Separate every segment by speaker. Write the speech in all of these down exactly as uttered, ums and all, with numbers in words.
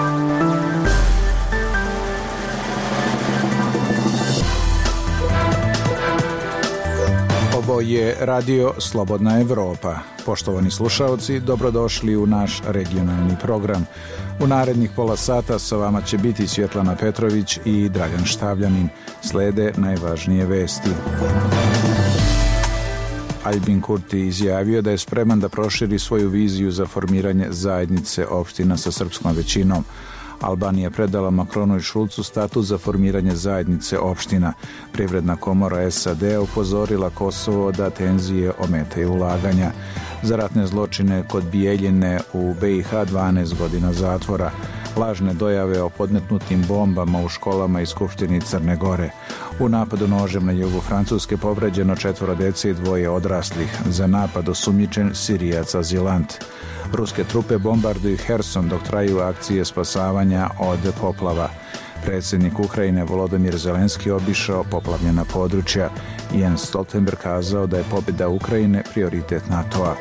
Speaker 1: Ovo je Radio Slobodna Evropa. Poštovani slušaoci, dobrodošli u naš regionalni program. U narednih pola sata sa vama će biti Svjetlana Petrović i Dragan Štavljanin. Slede najvažnije vesti. Albin Kurti izjavio da je spreman da proširi svoju viziju za formiranje zajednice opština sa srpskom većinom. Albanija predala Makronu i Šulcu statut za formiranje zajednice opština. Privredna komora S A D upozorila Kosovo da tenzije ometaju ulaganja. Za ratne zločine kod Bijeljine u B i H dvanaest godina zatvora. Lažne dojave o podmetnutim bombama u školama i Skupštini Crne Gore. U napadu nožem na jugu Francuske povređeno četvoro dece i dvoje odraslih. Za napad osumnjičen Sirijac azilant. Ruske trupe bombarduju Herson dok traju akcije spasavanja od poplava. Predsjednik Ukrajine Volodymyr Zelenski obišao poplavljena područja. Jens Stoltenberg kazao da je pobjeda Ukrajine prioritet NATO-a.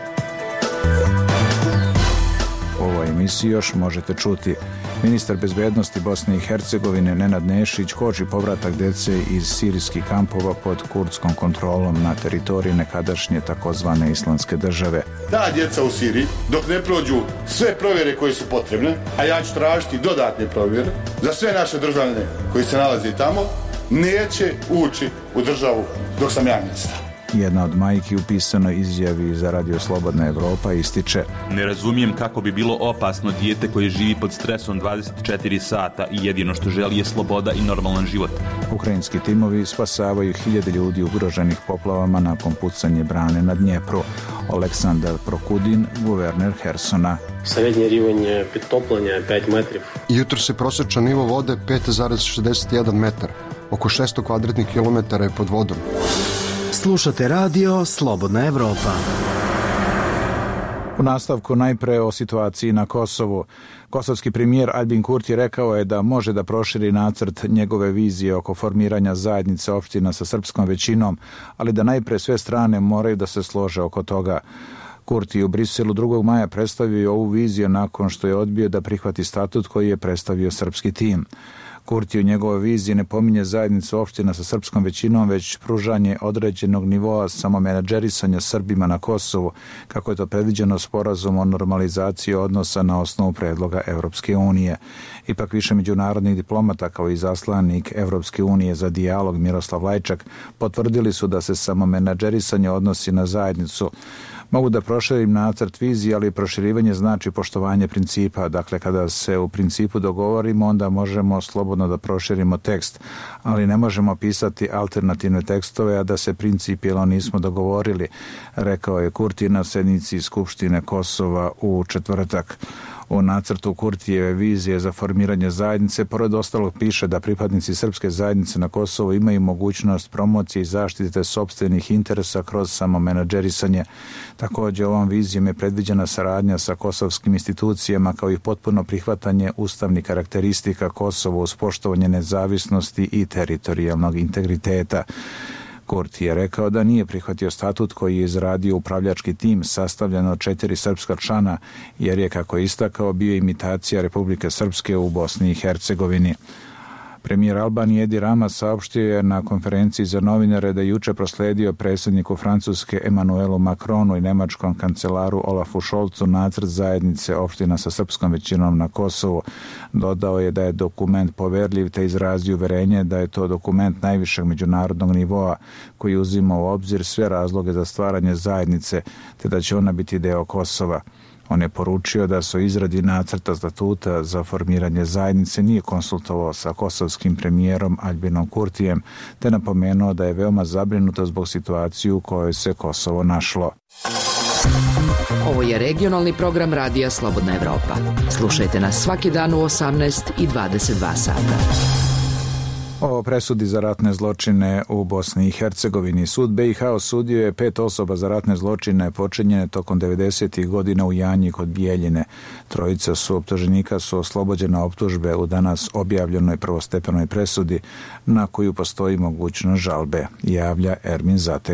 Speaker 1: U ovoj emisiji još možete čuti: ministar bezbednosti Bosne i Hercegovine Nenad Nešić koči povratak dece iz sirijskih kampova pod kurdskom kontrolom na teritoriji nekadašnje takozvane Islamske države.
Speaker 2: Ta djeca u Siriji, dok ne prođu sve provjere koje su potrebne, a ja ću tražiti dodatne provjere za sve naše državljane koji se nalaze tamo, neće ući u državu dok sam ja ministar.
Speaker 1: Jedna od majki u pisanoj izjavi za Radio Slobodna Evropa ističe:
Speaker 3: ne razumijem kako bi bilo opasno dijete koje živi pod stresom dvadeset četiri sata i jedino što želi je sloboda i normalan život.
Speaker 1: Ukrajinski timovi spasavaju hiljade ljudi ugroženih poplavama nakon pucanje brane na Dnjepru. Aleksandar Prokudin, guverner Hersona.
Speaker 4: Srednji rivanj pitoplanja je pet metrov.
Speaker 5: Jutro se prosječan nivo vode pet zarez šezdeset jedan metar. Oko šesto kvadratnih kilometara je pod vodom.
Speaker 6: Slušate Radio Slobodna Evropa.
Speaker 1: U nastavku najpre o situaciji na Kosovu. Kosovski premijer Albin Kurti rekao je da može da proširi nacrt njegove vizije oko formiranja zajednice opština sa srpskom većinom, ali da najpre sve strane moraju da se slože oko toga. Kurti u Briselu drugog maja predstavio ovu viziju nakon što je odbio da prihvati statut koji je predstavio srpski tim. Kurti u njegovoj viziji ne pominje zajednicu opština sa srpskom većinom, već pružanje određenog nivoa samomenadžerisanja Srbima na Kosovu, kako je to predviđeno sporazum o normalizaciji odnosa na osnovu predloga Evropske unije. Ipak više međunarodnih diplomata kao i zaslanik Evropske unije za dijalog Miroslav Lajčak potvrdili su da se samomenadžerisanje odnosi na zajednicu. Mogu da proširim nacrt vizije, ali proširivanje znači poštovanje principa. Dakle, kada se u principu dogovorimo, onda možemo slobodno da proširimo tekst, ali ne možemo pisati alternativne tekstove, a da se principijelno nismo dogovorili, rekao je Kurti na sednici Skupštine Kosova u četvrtak. U nacrtu Kurtijeve vizije za formiranje zajednice, pored ostalog, piše da pripadnici srpske zajednice na Kosovu imaju mogućnost promocije i zaštite sopstvenih interesa kroz samomenadžerisanje. Također, ovom vizijom je predviđena saradnja sa kosovskim institucijama kao i potpuno prihvatanje ustavnih karakteristika Kosova uz poštovanje nezavisnosti i teritorijalnog integriteta. Kurti je rekao da nije prihvatio statut koji je izradio upravljački tim sastavljen od četiri srpska člana, jer je, kako je istakao, bio imitacija Republike Srpske u Bosni i Hercegovini. Premijer Albanije Edi Rama saopštio je na konferenciji za novinare da je juče prosledio predsjedniku Francuske Emmanuelu Macronu i nemačkom kancelaru Olafu Scholzu nacrt zajednice opština sa srpskom većinom na Kosovu. Dodao je da je dokument poverljiv te izrazio uverenje da je to dokument najvišeg međunarodnog nivoa koji uzima u obzir sve razloge za stvaranje zajednice te da će ona biti deo Kosova. On je poručio da se o izradi nacrta statuta za formiranje zajednice nije konsultovao sa kosovskim premijerom Albinom Kurtijem, te napomenuo da je veoma zabrinuto zbog situacije u kojoj se Kosovo našlo.
Speaker 7: Ovo je regionalni program Radija Slobodna Evropa. Slušajte nas svaki dan u osamnaest i dvadeset dva sata.
Speaker 1: O presudi za ratne zločine u Bosni i Hercegovini. Sud B i H osudio je pet osoba za ratne zločine počinjene tokom devedesetih godina u Janji kod Bijeljine. Trojica su optuženika su oslobođena optužbe u danas objavljenoj prvostepenoj presudi na koju postoji mogućnost žalbe, javlja Ermin Zatega.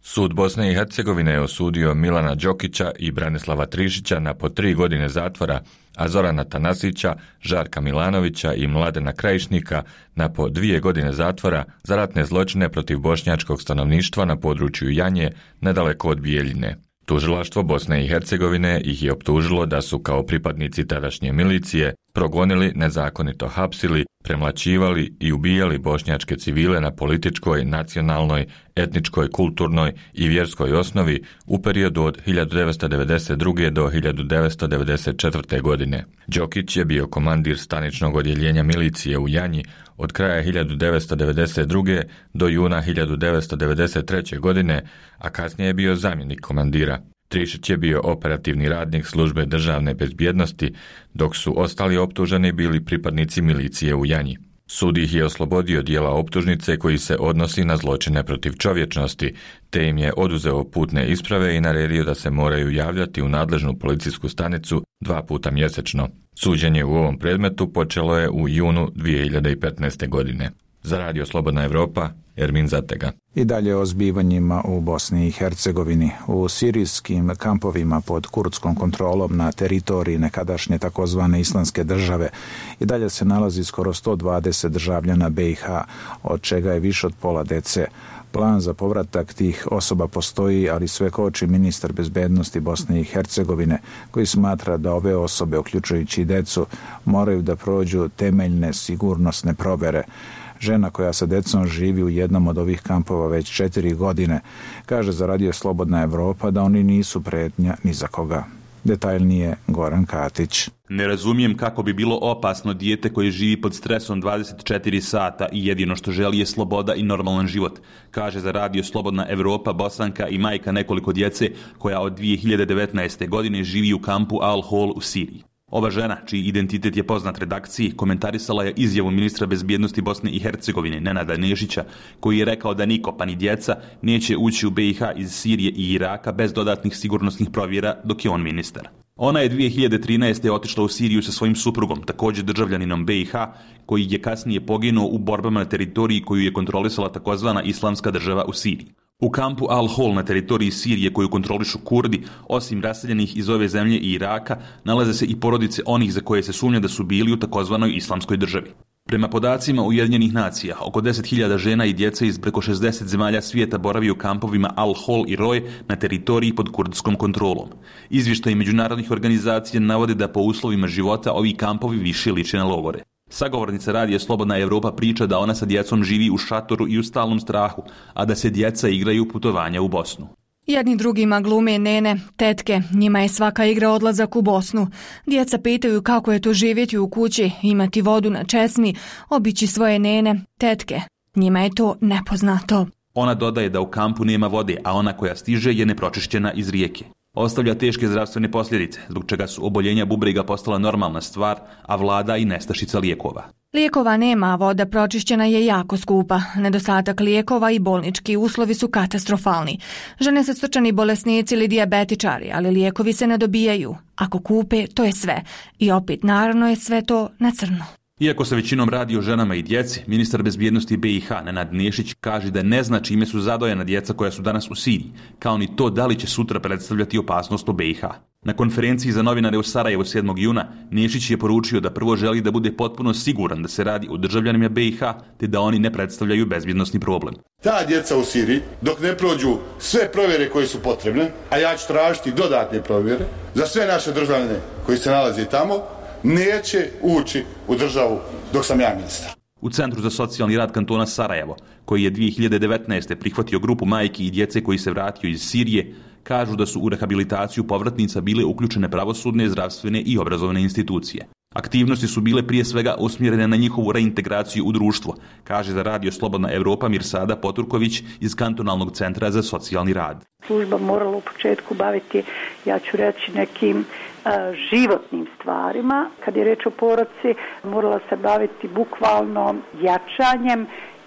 Speaker 8: Sud Bosne i Hercegovine je osudio Milana Đokića i Branislava Trišića na po tri godine zatvora, a Zorana Tanasića, Žarka Milanovića i Mladena Krajišnika na po dvije godine zatvora za ratne zločine protiv bošnjačkog stanovništva na području Janje, nedaleko od Bijeljine. Tužilaštvo Bosne i Hercegovine ih je optužilo da su kao pripadnici tadašnje milicije progonili, nezakonito hapsili, premlaćivali i ubijali bošnjačke civile na političkoj, nacionalnoj, etničkoj, kulturnoj i vjerskoj osnovi u periodu od hiljadu devetsto devedeset druge. do hiljadu devetsto devedeset četvrte. godine. Đokić je bio komandir staničnog odjeljenja milicije u Janji od kraja hiljadu devetsto devedeset druge. do juna hiljadu devetsto devedeset treće. godine, a kasnije je bio zamjenik komandira. Trišić je bio operativni radnik službe državne bezbjednosti, dok su ostali optuženi bili pripadnici milicije u Janji. Sud ih je oslobodio dijela optužnice koji se odnosi na zločine protiv čovječnosti, te im je oduzeo putne isprave i naredio da se moraju javljati u nadležnu policijsku stanicu dva puta mjesečno. Suđenje u ovom predmetu počelo je u junu dvije hiljade petnaeste. godine. Za Radio Slobodna Evropa, Ermin Zatega.
Speaker 1: I dalje o zbivanjima u Bosni i Hercegovini. U sirijskim kampovima pod kurdskom kontrolom na teritoriji nekadašnje takozvane islamske države i dalje se nalazi skoro sto dvadeset državljana B i H, od čega je više od pola dece. Plan za povratak tih osoba postoji, ali sve koči ministar bezbednosti Bosne i Hercegovine, koji smatra da ove osobe, uključujući i decu, moraju da prođu temeljne sigurnosne provere. Žena koja sa decom živi u jednom od ovih kampova već četiri godine, kaže za Radio Slobodna Evropa da oni nisu pretnja ni za koga. Detaljnije Goran Katić.
Speaker 3: Ne razumijem kako bi bilo opasno dijete koje živi pod stresom dvadeset četiri sata i jedino što želi je sloboda i normalan život, kaže za Radio Slobodna Evropa Bosanka i majka nekoliko djece koja od dvije hiljade devetnaeste. godine živi u kampu Al-Hol u Siriji. Ova žena, čiji identitet je poznat redakciji, komentarisala je izjavu ministra bezbjednosti Bosne i Hercegovine Nenada Nešića, koji je rekao da niko, pa ni djeca, neće ući u B i H iz Sirije i Iraka bez dodatnih sigurnosnih provjera dok je on ministar. Ona je dvije hiljade trinaeste. otišla u Siriju sa svojim suprugom, također državljaninom B i H, koji je kasnije poginuo u borbama na teritoriji koju je kontrolisala takozvana islamska država u Siriji. U kampu Al-Hol na teritoriji Sirije koju kontrolišu Kurdi, osim raseljenih iz ove zemlje i Iraka, nalaze se i porodice onih za koje se sumnja da su bili u takozvanoj islamskoj državi. Prema podacima Ujedinjenih nacija, oko deset hiljada žena i djece iz preko šezdeset zemalja svijeta boravi u kampovima Al-Hol i Roj na teritoriji pod kurdskom kontrolom. Izvještaji međunarodnih organizacija navode da po uslovima života ovi kampovi više liče na logore. Sagovornica Radija Slobodna Evropa priča da ona sa djecom živi u šatoru i u stalnom strahu, a da se djeca igraju putovanja u Bosnu.
Speaker 9: Jedni drugima glume nene, tetke, njima je svaka igra odlazak u Bosnu. Djeca pitaju kako je to živjeti u kući, imati vodu na česmi, obići svoje nene, tetke. Njima je to nepoznato.
Speaker 3: Ona dodaje da u kampu nema vode, a ona koja stiže je nepročišćena iz rijeke. Ostavlja teške zdravstvene posljedice, zbog čega su oboljenja bubrega postala normalna stvar, a vlada i nestašica lijekova.
Speaker 9: Lijekova nema, a voda pročišćena je jako skupa. Nedostatak lijekova i bolnički uslovi su katastrofalni. Žene se srčani bolesnici ili dijabetičari, ali lijekovi se ne dobijaju. Ako kupe, to je sve. I opet, naravno je sve to na crno.
Speaker 3: Iako se većinom radi o ženama i djeci, ministar bezbjednosti B i H Nenad Nešić kaže da ne zna čime su zadojena djeca koja su danas u Siriji, kao ni to da li će sutra predstavljati opasnost u B i H. Na konferenciji za novinare u Sarajevu sedmog juna Nešić je poručio da prvo želi da bude potpuno siguran da se radi o državljanima B i H, te da oni ne predstavljaju bezbjednosni problem.
Speaker 2: Ta djeca u Siriji, dok ne prođu sve provjere koje su potrebne, a ja ću tražiti dodatne provjere za sve naše državljane koji se nalaze tamo, neće ući u državu dok sam ja ministar.
Speaker 3: U Centru za socijalni rad kantona Sarajevo, koji je dvije hiljade devetnaeste. prihvatio grupu majki i djece koji se vratio iz Sirije, kažu da su u rehabilitaciju povratnica bile uključene pravosudne, zdravstvene i obrazovne institucije. Aktivnosti su bile prije svega usmjerene na njihovu reintegraciju u društvo, kaže za Radio Slobodna Evropa Mirsada Poturković iz Kantonalnog centra za socijalni rad.
Speaker 10: Služba morala u početku baviti, ja ću reći, nekim a, životnim stvarima. Kad je reč o porodci, morala se baviti bukvalno jačanjem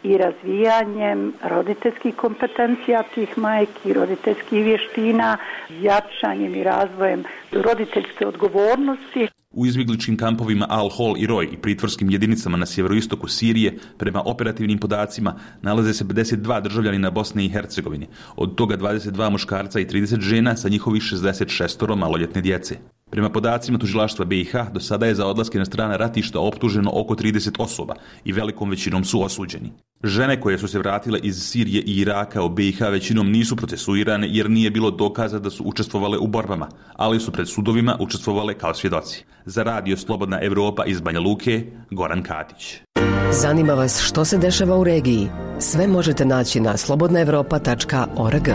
Speaker 10: i razvijanjem roditeljskih kompetencija tih majki, roditeljskih vještina, jačanjem i razvojem roditeljske odgovornosti.
Speaker 3: U izbjegličkim kampovima Al-Hol i Roj i pritvorskim jedinicama na sjeveroistoku Sirije, prema operativnim podacima, nalaze se pedeset dva državljanina Bosne i Hercegovine, od toga dvadeset dva muškarca i trideset žena sa njihovih šezdeset šest maloljetne djece. Prema podacima tužilaštva B i H, do sada je za odlaske na strana ratišta optuženo oko trideset osoba i velikom većinom su osuđeni. Žene koje su se vratile iz Sirije i Iraka u B i H većinom nisu procesuirane jer nije bilo dokaza da su učestvovale u borbama, ali su pred sudovima učestvovale kao svjedoci. Za radio Slobodna Evropa iz Banja Luke, Goran Katić.
Speaker 11: Zanima vas što se dešava u regiji? Sve možete naći na slobodna evropa tačka org.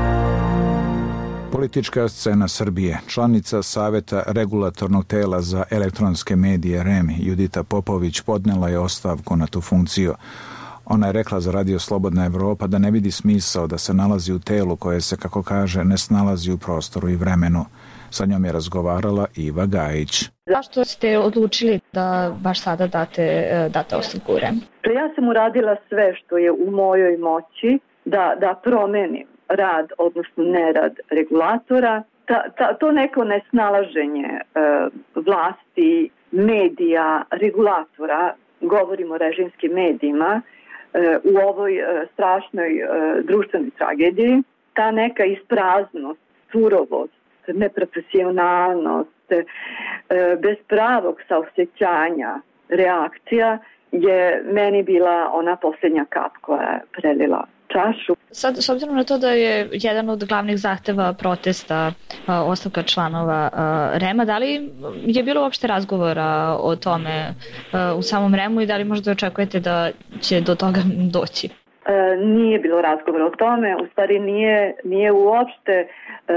Speaker 1: Politička scena Srbije, članica Saveta regulatornog tela za elektronske medije R E M Judita Popović podnela je ostavku na tu funkciju. Ona je rekla za radio Slobodna Evropa da ne vidi smisao da se nalazi u telu koje se, kako kaže, ne snalazi u prostoru i vremenu. Sa njom je razgovarala Iva Gajić.
Speaker 12: Zašto ste odlučili da baš sada date, date ostavku u R E M?
Speaker 10: Ja sam uradila sve što je u mojoj moći da, da promenim rad, odnosno nerad regulatora. Ta, ta, to neko nesnalaženje e, vlasti, medija, regulatora, govorimo o režimskim medijima, e, u ovoj e, strašnoj e, društvenoj tragediji, ta neka ispraznost, surovost, neprofesionalnost, e, bez pravog saosjećanja, reakcija je meni bila ona posljednja kap koja je prelila čašu.
Speaker 12: Sad, s obzirom na to da je jedan od glavnih zahteva protesta a, ostavka članova a, R E M-a, da li je bilo uopšte razgovora o tome a, u samom R E M-u i da li možda očekujete da će do toga doći?
Speaker 10: E, nije bilo razgovora o tome, u stvari nije, nije uopšte e,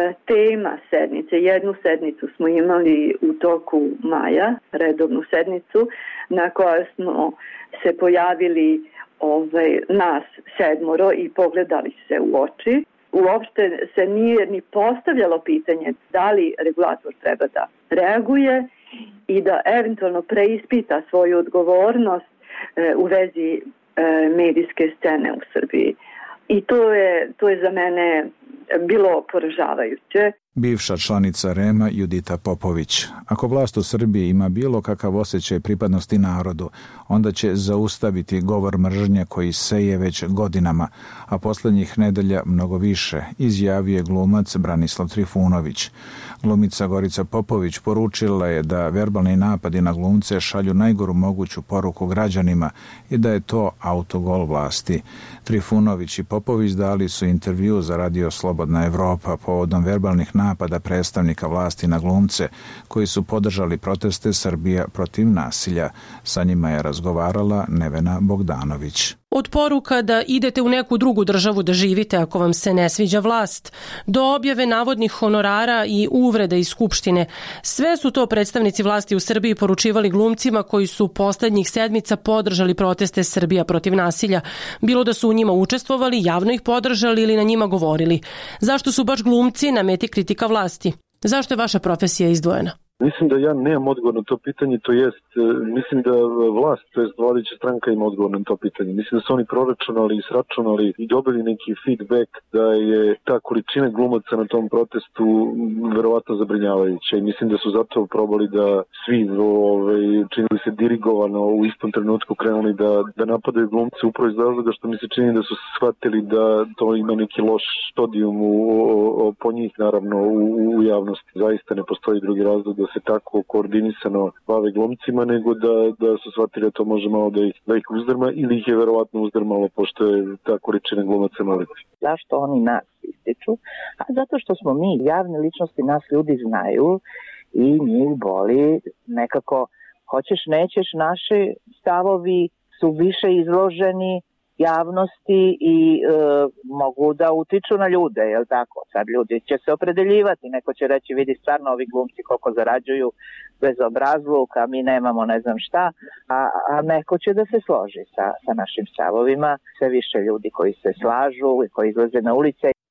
Speaker 10: tema sednice. Jednu sednicu smo imali u toku maja, redovnu sednicu, na kojoj smo se pojavili ovaj, nas sedmoro i pogledali se u oči. Uopšte se nije ni postavljalo pitanje da li regulator treba da reaguje i da eventualno preispita svoju odgovornost e, u vezi e, medijske scene u Srbiji. I to je, to je za mene bilo poražavajuće.
Speaker 1: Bivša članica R E M-a Judita Popović. Ako vlast u Srbiji ima bilo kakav osjećaj pripadnosti narodu, onda će zaustaviti govor mržnje koji seje već godinama, a posljednjih nedelja mnogo više, izjavio je glumac Branislav Trifunović. Glumica Gorica Popović poručila je da verbalni napadi na glumce šalju najgoru moguću poruku građanima i da je to autogol vlasti. Trifunović i Popović dali su intervju za radio Slobodna Evropa povodom verbalnih napada predstavnika vlasti na glumce koji su podržali proteste Srbija protiv nasilja. Sa njima je razgovarala Nevena Bogdanović.
Speaker 13: Od poruka da idete u neku drugu državu da živite ako vam se ne sviđa vlast, do objave navodnih honorara i uvreda iz Skupštine. Sve su to predstavnici vlasti u Srbiji poručivali glumcima koji su poslednjih sedmica podržali proteste Srbija protiv nasilja. Bilo da su u njima učestvovali, javno ih podržali ili na njima govorili. Zašto su baš glumci na meti kritika vlasti? Zašto je vaša profesija izdvojena?
Speaker 14: Mislim da ja nemam odgovor na to pitanje, to jest, mislim da vlast, to jest vladajuća stranka ima odgovor na to pitanje. Mislim da su oni proračunali i sračunali i dobili neki feedback da je ta količina glumaca na tom protestu verovatno zabrinjavajuća i mislim da su zato probali da svi ovaj, činili se dirigovano u istom trenutku krenuli da, da napadaju glumce upravo iz razloga što mi se čini da su shvatili da to ima neki loš stodijum u, o, po njih naravno u, u javnosti. Zaista ne postoji drugi razlog da se tako koordinisano bave glumcima, nego da, da su shvatili da to može malo da ih, da ih uzdrma ili ih je verovatno uzdrmalo pošto je ta količina glumaca na ulici.
Speaker 15: Zašto oni nas ističu? A zato što smo mi javne ličnosti, nas ljudi znaju i njih boli nekako hoćeš nećeš, naši stavovi su više izloženi javnosti i e, mogu da utiču na ljude, jel tako? Sad ljudi će se opredeljivati, neko će reći vidi stvarno ovi glumci koliko zarađuju bez obrazluka, mi nemamo ne znam šta, a, a neko će da se složi sa, sa našim stavovima, sve više ljudi koji se slažu i koji izlaze na ulice.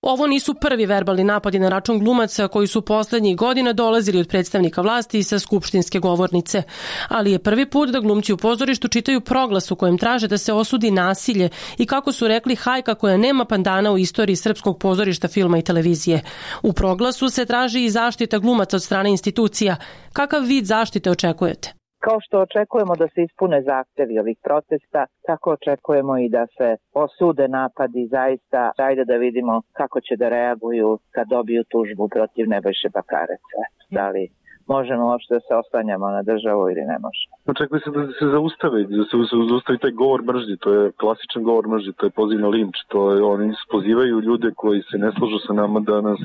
Speaker 13: Ovo nisu prvi verbalni napadi na račun glumaca koji su poslednjih godina dolazili od predstavnika vlasti i sa skupštinske govornice. Ali je prvi put da glumci u pozorištu čitaju proglas u kojem traže da se osudi nasilje i, kako su rekli, hajka koja nema pandana u istoriji srpskog pozorišta, filma i televizije. U proglasu se traži i zaštita glumaca od strane institucija. Kakav vid zaštite očekujete?
Speaker 15: Kao što očekujemo da se ispune zahtevi ovih protesta, tako očekujemo i da se osude napadi. Zaista, ajde da vidimo kako će da reaguju kad dobiju tužbu protiv Nebojše Bakareca. Da li možemo uopšte da se oslanjamo na državu ili ne možemo?
Speaker 14: Očekuje se da se zaustave, da se zaustavi taj govor mržnje, to je klasičan govor mržnje, to je poziv na linč, to je, oni pozivaju ljude koji se ne slažu sa nama da nas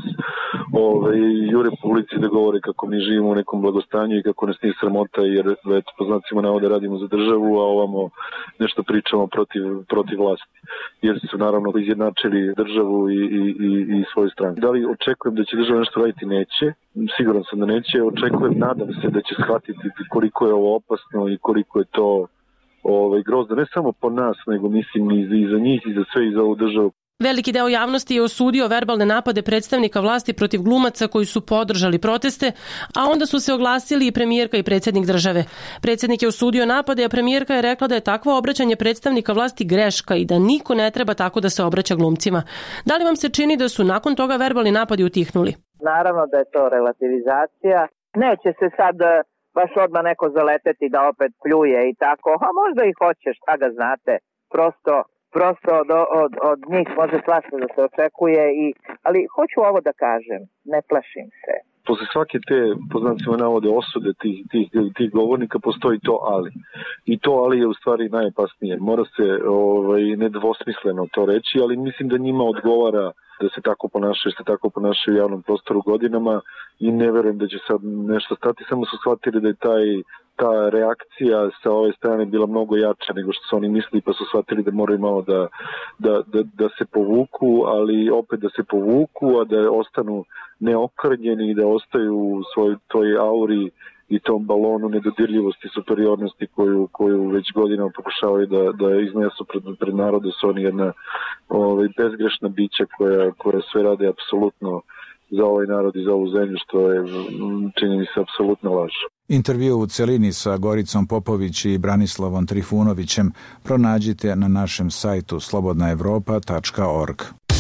Speaker 14: ove, jure po ulici da govore kako mi živimo u nekom blagostanju i kako nas nije sramota, jer eto, po znacima navoda radimo za državu, a ovamo nešto pričamo protiv, protiv vlasti, jer su naravno izjednačili državu i, i, i, i svoju stranu. Da li očekujem da će država nešto raditi? Neće. Siguran sam da neće. Očekujem, nadam se da će shvatiti koliko je ovo opasno i koliko je to ovaj, grozno, ne samo po nas, nego mislim i za, i za njih i za sve i za ovu državu.
Speaker 13: Veliki deo javnosti je osudio verbalne napade predstavnika vlasti protiv glumaca koji su podržali proteste, a onda su se oglasili i premijerka i predsjednik države. Predsjednik je osudio napade, a premijerka je rekla da je takvo obraćanje predstavnika vlasti greška i da niko ne treba tako da se obraća glumcima. Da li vam se čini da su nakon toga verbalni napadi utihnuli?
Speaker 15: Naravno da je to relativizacija. Neće se sad baš odmah neko zaleteti da opet pljuje i tako. A možda i hoće, šta ga znate. Prosto, prosto od, od, od njih može svašta da se očekuje. I, ali hoću ovo da kažem, ne plašim se.
Speaker 14: Posle svake te, po znacima navode, osude tih, tih, tih govornika postoji to ali. I to ali je u stvari najopasnije. Mora se ovaj, nedvosmisleno to reći, ali mislim da njima odgovara da se tako ponašaju, se tako ponašaju u javnom prostoru godinama i ne verujem da će sad nešto stati. Samo su shvatili da je taj, ta reakcija sa ove strane bila mnogo jača nego što su oni mislili, pa su shvatili da moraju malo da, da, da, da se povuku, ali opet da se povuku, a da ostanu neokrnjeni i da ostaju u svojoj toj auri i tom balonu nedodirljivosti, superiornosti koju, koju već godinama pokušavaju da, da iznesu pred, pred narodu. Su oni jedna ovaj, bezgrešna bića koja, koja sve rade apsolutno za ovaj narod i za ovu zemlju, što je, čini mi se, apsolutno laž.
Speaker 1: Intervju u celini sa Goricom Popović i Branislavom Trifunovićem pronađite na našem sajtu slobodna evropa tačka org.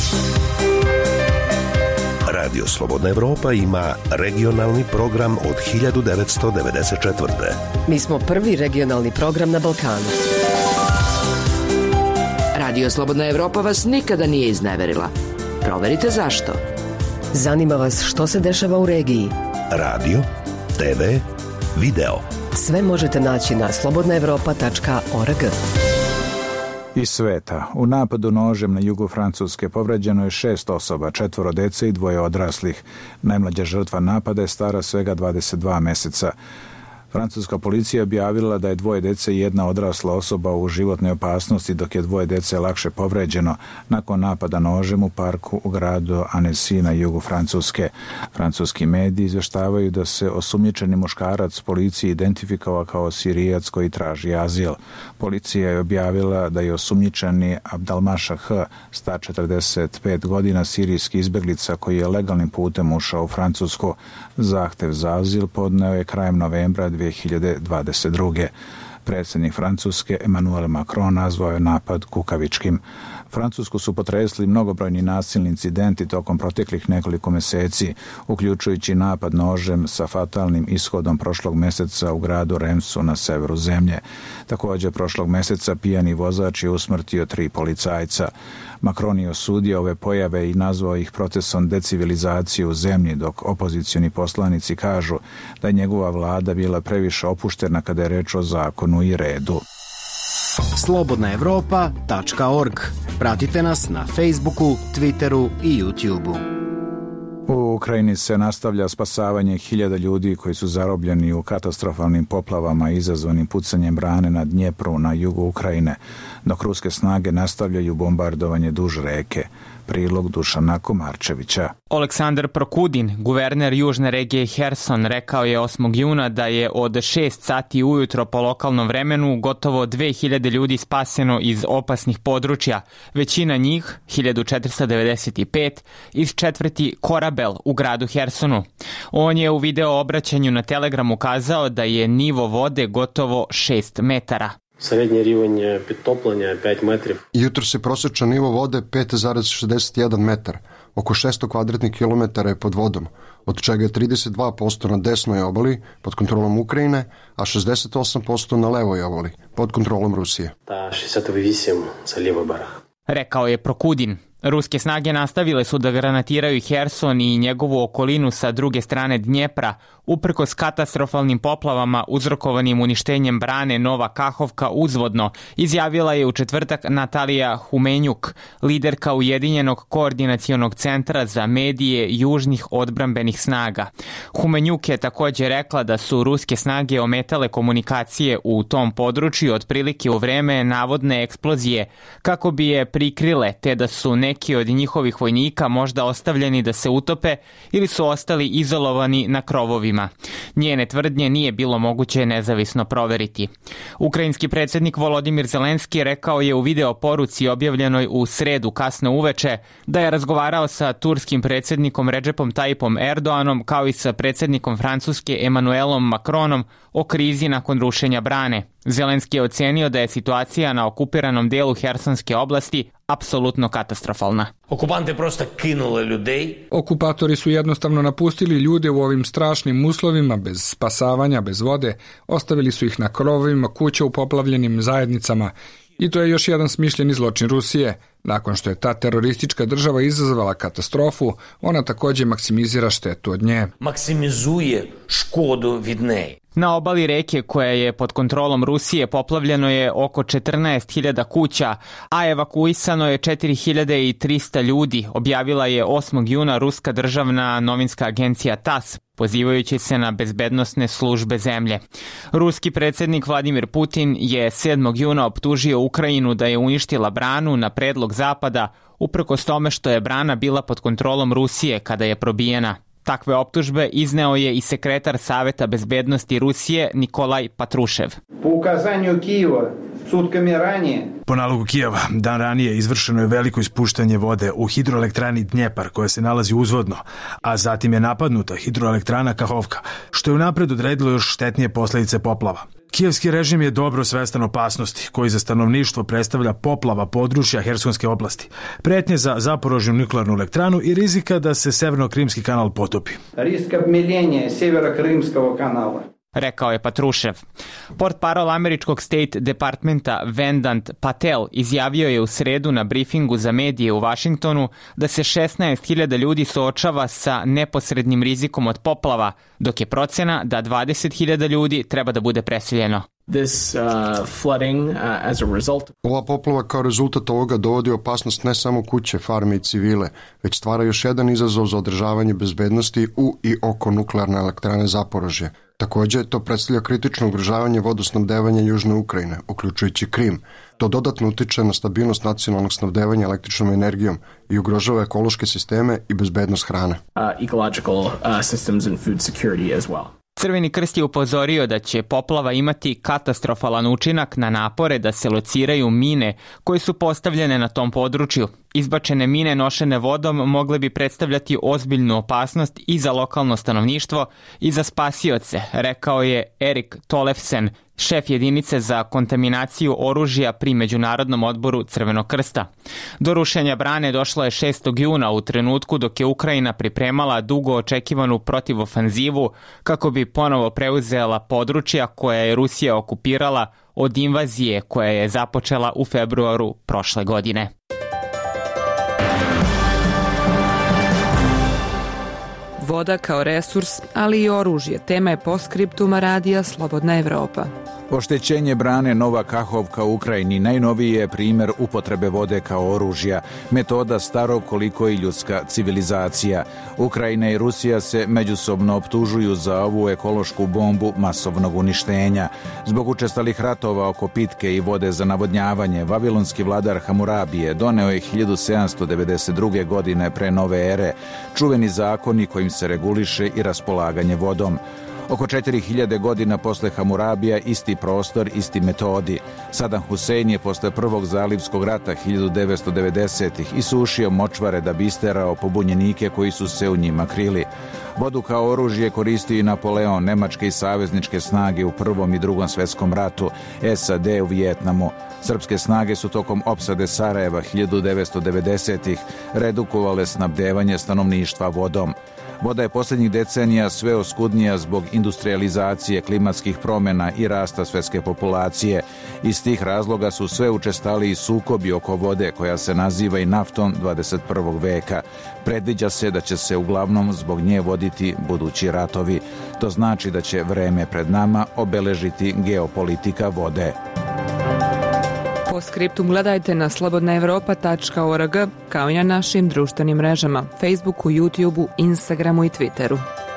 Speaker 16: Radio Slobodna Evropa ima regionalni program od hiljadu devetsto devedeset četvrte.
Speaker 11: Mi smo prvi regionalni program na Balkanu.
Speaker 7: Radio Slobodna Evropa vas nikada nije izneverila. Proverite zašto.
Speaker 11: Zanima vas što se dešava u regiji.
Speaker 16: Radio, te ve, video.
Speaker 11: Sve možete naći na slobodna evropa tačka org.
Speaker 1: Iz sveta. U napadu nožem na jugu Francuske povređeno je šest osoba, četvoro dece i dvoje odraslih. Najmlađa žrtva napada je stara svega dvadeset dva meseca. Francuska policija objavila da je dvoje dece i jedna odrasla osoba u životnoj opasnosti, dok je dvoje dece lakše povređeno nakon napada nožem u parku u gradu Annecy na jugu Francuske. Francuski mediji izveštavaju da se osumnjičeni muškarac policiji identifikovao kao Sirijac koji traži azil. Policija je objavila da je osumnjičeni Abdelmaša H, star četrdeset pet godina, sirijski izbeglica koji je legalnim putem ušao u Francusku. Zahtev za azil podneo je krajem novembra dve hiljade dvadeset druge. Predsjednik Francuske Emmanuel Macron nazvao je napad kukavičkim. Francusku su potresli mnogobrojni nasilni incidenti tokom proteklih nekoliko meseci, uključujući napad nožem sa fatalnim ishodom prošlog meseca u gradu Remsu na severu zemlje. Također prošlog meseca pijani vozač je usmrtio tri policajca. Macron je osudio ove pojave i nazvao ih procesom decivilizacije u zemlji, dok opozicioni poslanici kažu da je njegova vlada bila previše opuštena kada je reč o zakonu i redu.
Speaker 6: slobodna evropa tačka org. Pratite nas na Facebooku, Twitteru i YouTubeu.
Speaker 1: U Ukrajini se nastavlja spasavanje hiljada ljudi koji su zarobljeni u katastrofalnim poplavama izazvanim pucanjem brane na Dnjepru na jugu Ukrajine, dok ruske snage nastavljaju bombardovanje duž reke. Prilog Dušana Komarčevića.
Speaker 17: Aleksandar Prokudin, guverner južne regije Herson, rekao je osmog juna da je od šest sati ujutro po lokalnom vremenu gotovo dve hiljade ljudi spaseno iz opasnih područja, većina njih, hiljadu četiristo devedeset pet, iz četvrti Korabel u gradu Hersonu. On je u video obraćanju na Telegramu kazao da je nivo vode gotovo šest metara.
Speaker 4: Srednji rivanje pitoplanja je pet metrov.
Speaker 5: Jutro se prosječan nivo vode pet zarez šezdeset jedan metar. Oko šesto kvadratnih kilometara je pod vodom, od čega je trideset dva posto na desnoj obali pod kontrolom Ukrajine, a šezdeset osam posto na levoj obali pod kontrolom Rusije.
Speaker 4: Ta šezdeset osam za levoj barah.
Speaker 17: Rekao je Prokudin. Ruske snage nastavile su da granatiraju Herson i njegovu okolinu sa druge strane Dnjepra, uprkos katastrofalnim poplavama uzrokovanim uništenjem brane Nova Kahovka uzvodno, izjavila je u četvrtak Natalija Humenjuk, liderka Ujedinjenog koordinacionog centra za medije južnih odbrambenih snaga. Humenjuk je također rekla da su ruske snage ometale komunikacije u tom području otprilike u vreme navodne eksplozije, kako bi je prikrile, te da su neki od njihovih vojnika možda ostavljeni da se utope ili su ostali izolovani na krovovima. Njene tvrdnje nije bilo moguće nezavisno proveriti. Ukrajinski predsjednik Volodimir Zelenski rekao je u video poruci objavljenoj u sredu kasno uveče da je razgovarao sa turskim predsjednikom Redžepom Tajipom Erdoanom kao i sa predsjednikom Francuske Emmanuelom Macronom o krizi nakon rušenja brane. Zelenski je ocenio da je situacija na okupiranom delu Hersonske oblasti apsolutno katastrofalna.
Speaker 18: Okupante prosto kinule ljudi.
Speaker 19: Okupatori su jednostavno napustili ljude u ovim strašnim uslovima, bez spasavanja, bez vode, ostavili su ih na krovovima kuća u poplavljenim zajednicama. I to je još jedan smišljeni zločin Rusije. Nakon što je ta teroristička država izazvala katastrofu, ona također maksimizira štetu od nje.
Speaker 18: Maksimizuje škodu vid nje.
Speaker 17: Na obali reke koja je pod kontrolom Rusije poplavljeno je oko četrnaest hiljada kuća, a evakuisano je četiri hiljade trista ljudi, objavila je osmog juna ruska državna novinska agencija TASS, pozivajući se na bezbednosne službe zemlje. Ruski predsjednik Vladimir Putin je sedmog juna optužio Ukrajinu da je uništila branu na predlog Zapada, uprkos tome što je brana bila pod kontrolom Rusije kada je probijena. Takve optužbe izneo je i sekretar Saveta bezbednosti Rusije Nikolaj Patrušev.
Speaker 20: Po ukazanju Kijeva, sutkami ranije.
Speaker 21: Po nalogu Kijeva, dan ranije izvršeno je veliko ispuštanje vode u hidroelektrani Dnjepar koja se nalazi uzvodno, a zatim je napadnuta hidroelektrana Kahovka, što je unapred odredilo još štetnije posljedice poplava. Kijevski režim je dobro svestan opasnosti koji za stanovništvo predstavlja poplava područja Hersonske oblasti, pretnje za Zaporožnju nuklearnu elektranu i rizika da se Severno-Krimski kanal potopi.
Speaker 20: Risk obmiljenja Severno-Krimskog kanala.
Speaker 17: Rekao je Patrušev. Portparol američkog State Departmenta Vendant Patel izjavio je u sredu na brifingu za medije u Vašingtonu da se šesnaest hiljada ljudi suočava sa neposrednim rizikom od poplava, dok je procena da dvadeset hiljada ljudi treba da bude preseljeno.
Speaker 22: This, uh, flooding, uh, as a result.
Speaker 5: Ova poplava kao rezultat ovoga dovodi opasnost ne samo kuće, farme i civile, već stvara još jedan izazov za održavanje bezbednosti u i oko nuklearne elektrane Zaporožje. Također, to predstavlja kritično ugrožavanje vodosnabdevanja Južne Ukrajine, uključujući Krim. To dodatno utiče na stabilnost nacionalnog snabdevanja električnom energijom i ugrožava ekološke sisteme i bezbednost hrane.
Speaker 22: Uh, ecological uh, systems and food security as well.
Speaker 17: Crveni krst je upozorio da će poplava imati katastrofalan učinak na napore da se lociraju mine koje su postavljene na tom području. Izbačene mine nošene vodom mogle bi predstavljati ozbiljnu opasnost i za lokalno stanovništvo i za spasioce, rekao je Erik Tolefsen, šef jedinice za kontaminaciju oružja pri Međunarodnom odboru Crvenog krsta. Do rušenja brane došlo je šestog juna u trenutku dok je Ukrajina pripremala dugo očekivanu protivofanzivu kako bi ponovo preuzela područja koja je Rusija okupirala od invazije koja je započela u februaru prošle godine.
Speaker 8: Voda kao resurs, ali i oružje, tema je postskriptuma radija Slobodna Evropa.
Speaker 1: Oštećenje brane Nova Kahovka u Ukrajini najnoviji je primjer upotrebe vode kao oružja, metoda starog koliko i ljudska civilizacija. Ukrajina i Rusija se međusobno optužuju za ovu ekološku bombu masovnog uništenja. Zbog učestalih ratova oko pitke i vode za navodnjavanje, vavilonski vladar Hamurabije doneo je hiljadu sedamsto devedeset druge. godine pre nove ere čuveni zakoni kojim se reguliše i raspolaganje vodom. Oko četiri hiljade godina posle Hamurabija isti prostor, isti metodi. Saddam Husein je posle prvog zalivskog rata hiljadu devetsto devedesetih isušio močvare da bi isterao pobunjenike koji su se u njima krili. Vodu kao oružje koristio i Napoleon, nemačke i savezničke snage u Prvom i Drugom svetskom ratu, S A D u Vijetnamu. Srpske snage su tokom opsade Sarajeva hiljadu devetsto devedesetih redukovale snabdevanje stanovništva vodom. Voda je posljednjih decenija sve oskudnija zbog industrializacije, klimatskih promjena i rasta svetske populacije. Iz tih razloga su sve učestaliji sukobi oko vode koja se naziva i naftom dvadeset prvog veka. Predviđa se da će se uglavnom zbog nje voditi budući ratovi. To znači da će vreme pred nama obeležiti geopolitika vode.
Speaker 8: Postskriptum gledajte na slobodna evropa tačka org kao i na našim društvenim mrežama, Facebooku, YouTubeu, Instagramu i Twitteru.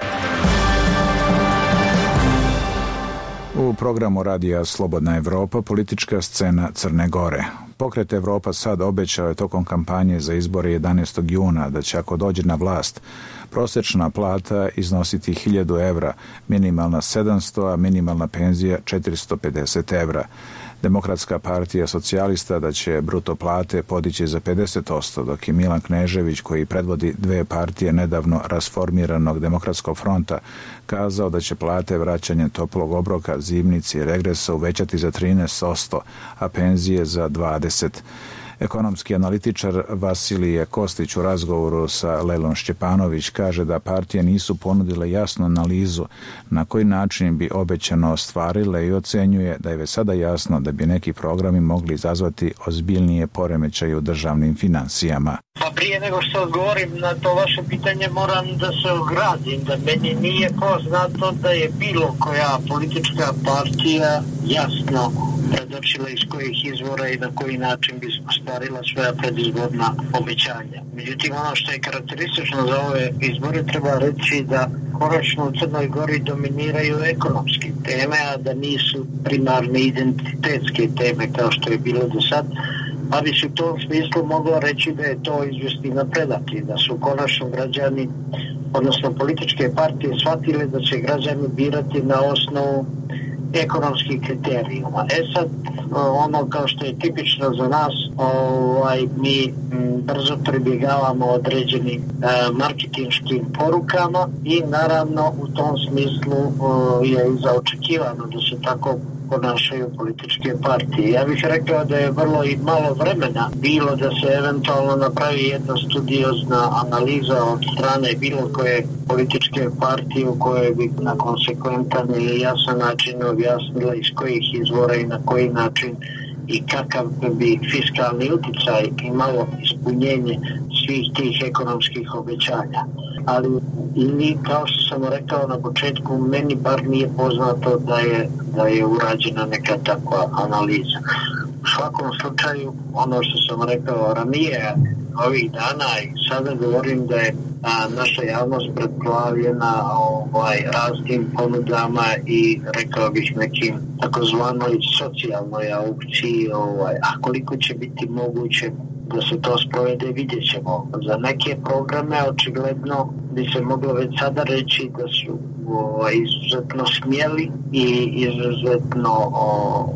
Speaker 1: U programu radija Slobodna Evropa politička scena Crne Gore. Pokret Evropa sad obećao je tokom kampanje za izbore jedanaestog juna da će ako dođe na vlast prosječna plata iznositi hiljadu evra, minimalna sedamsto, a minimalna penzija četiristo pedeset evra. Demokratska partija socijalista da će bruto plate podići za pedeset posto, dok je Milan Knežević, koji predvodi dve partije nedavno rasformiranog Demokratskog fronta, kazao da će plate vraćanjem toplog obroka, zimnici i regresa uvećati za trinaest posto, a penzije za dvadeset posto. Ekonomski analitičar Vasilije Kostić u razgovoru sa Lelom Šćepanović kaže da partije nisu ponudile jasnu analizu na koji način bi obećano ostvarile i ocenjuje da je već sada jasno da bi neki programi mogli izazvati ozbiljnije poremećaje u državnim financijama.
Speaker 9: Pa prije nego što odgovorim na to vaše pitanje moram da se ogradim, da meni nije poznato da je bilo koja politička partija jasno predočila iz kojih izvora i na koji način bi ostvarila svoja predizborna obećanja. Međutim, ono što je karakteristično za ove izbore treba reći da konačno u Crnoj Gori dominiraju ekonomske teme, a da nisu primarne identitetske teme kao što je bilo do sad, pa bi se u tom smislu moglo reći da je to izvesti napredak i da su konačno građani, odnosno političke partije, shvatile da će građani birati na osnovu ekonomskih kriterijuma. E sad, ono kao što je tipično za nas, ovaj, mi m, brzo pribjegavamo određenim e, marketinškim porukama i naravno u tom smislu o, je zaočekivano da se tako ponašaju političke partije. Ja bih rekao da je vrlo i malo vremena bilo da se eventualno napravi jedna studiozna analiza od strane bilo koje političke partije u kojoj bi na konsekventan i jasan način objasnila iz kojih izvora i na koji način i kakav bi fiskalni uticaj imalo ispunjenje svih tih ekonomskih obećanja. Ali ili, kao što sam rekao na početku, meni bar nije poznato da je, da je urađena neka takva analiza. U svakom slučaju, ono što sam rekao ranije, ovih dana i sada govorim da je a, naša javnost preplavljena ovaj, raznim ponudama i rekao bih nekim takozvanoj socijalnoj aukciji, ovaj, a koliko će biti moguće da se to sprovede, vidjet ćemo. Za neke programe očigledno bi se moglo već sada reći da su ovaj, izuzetno smjeli i izuzetno o,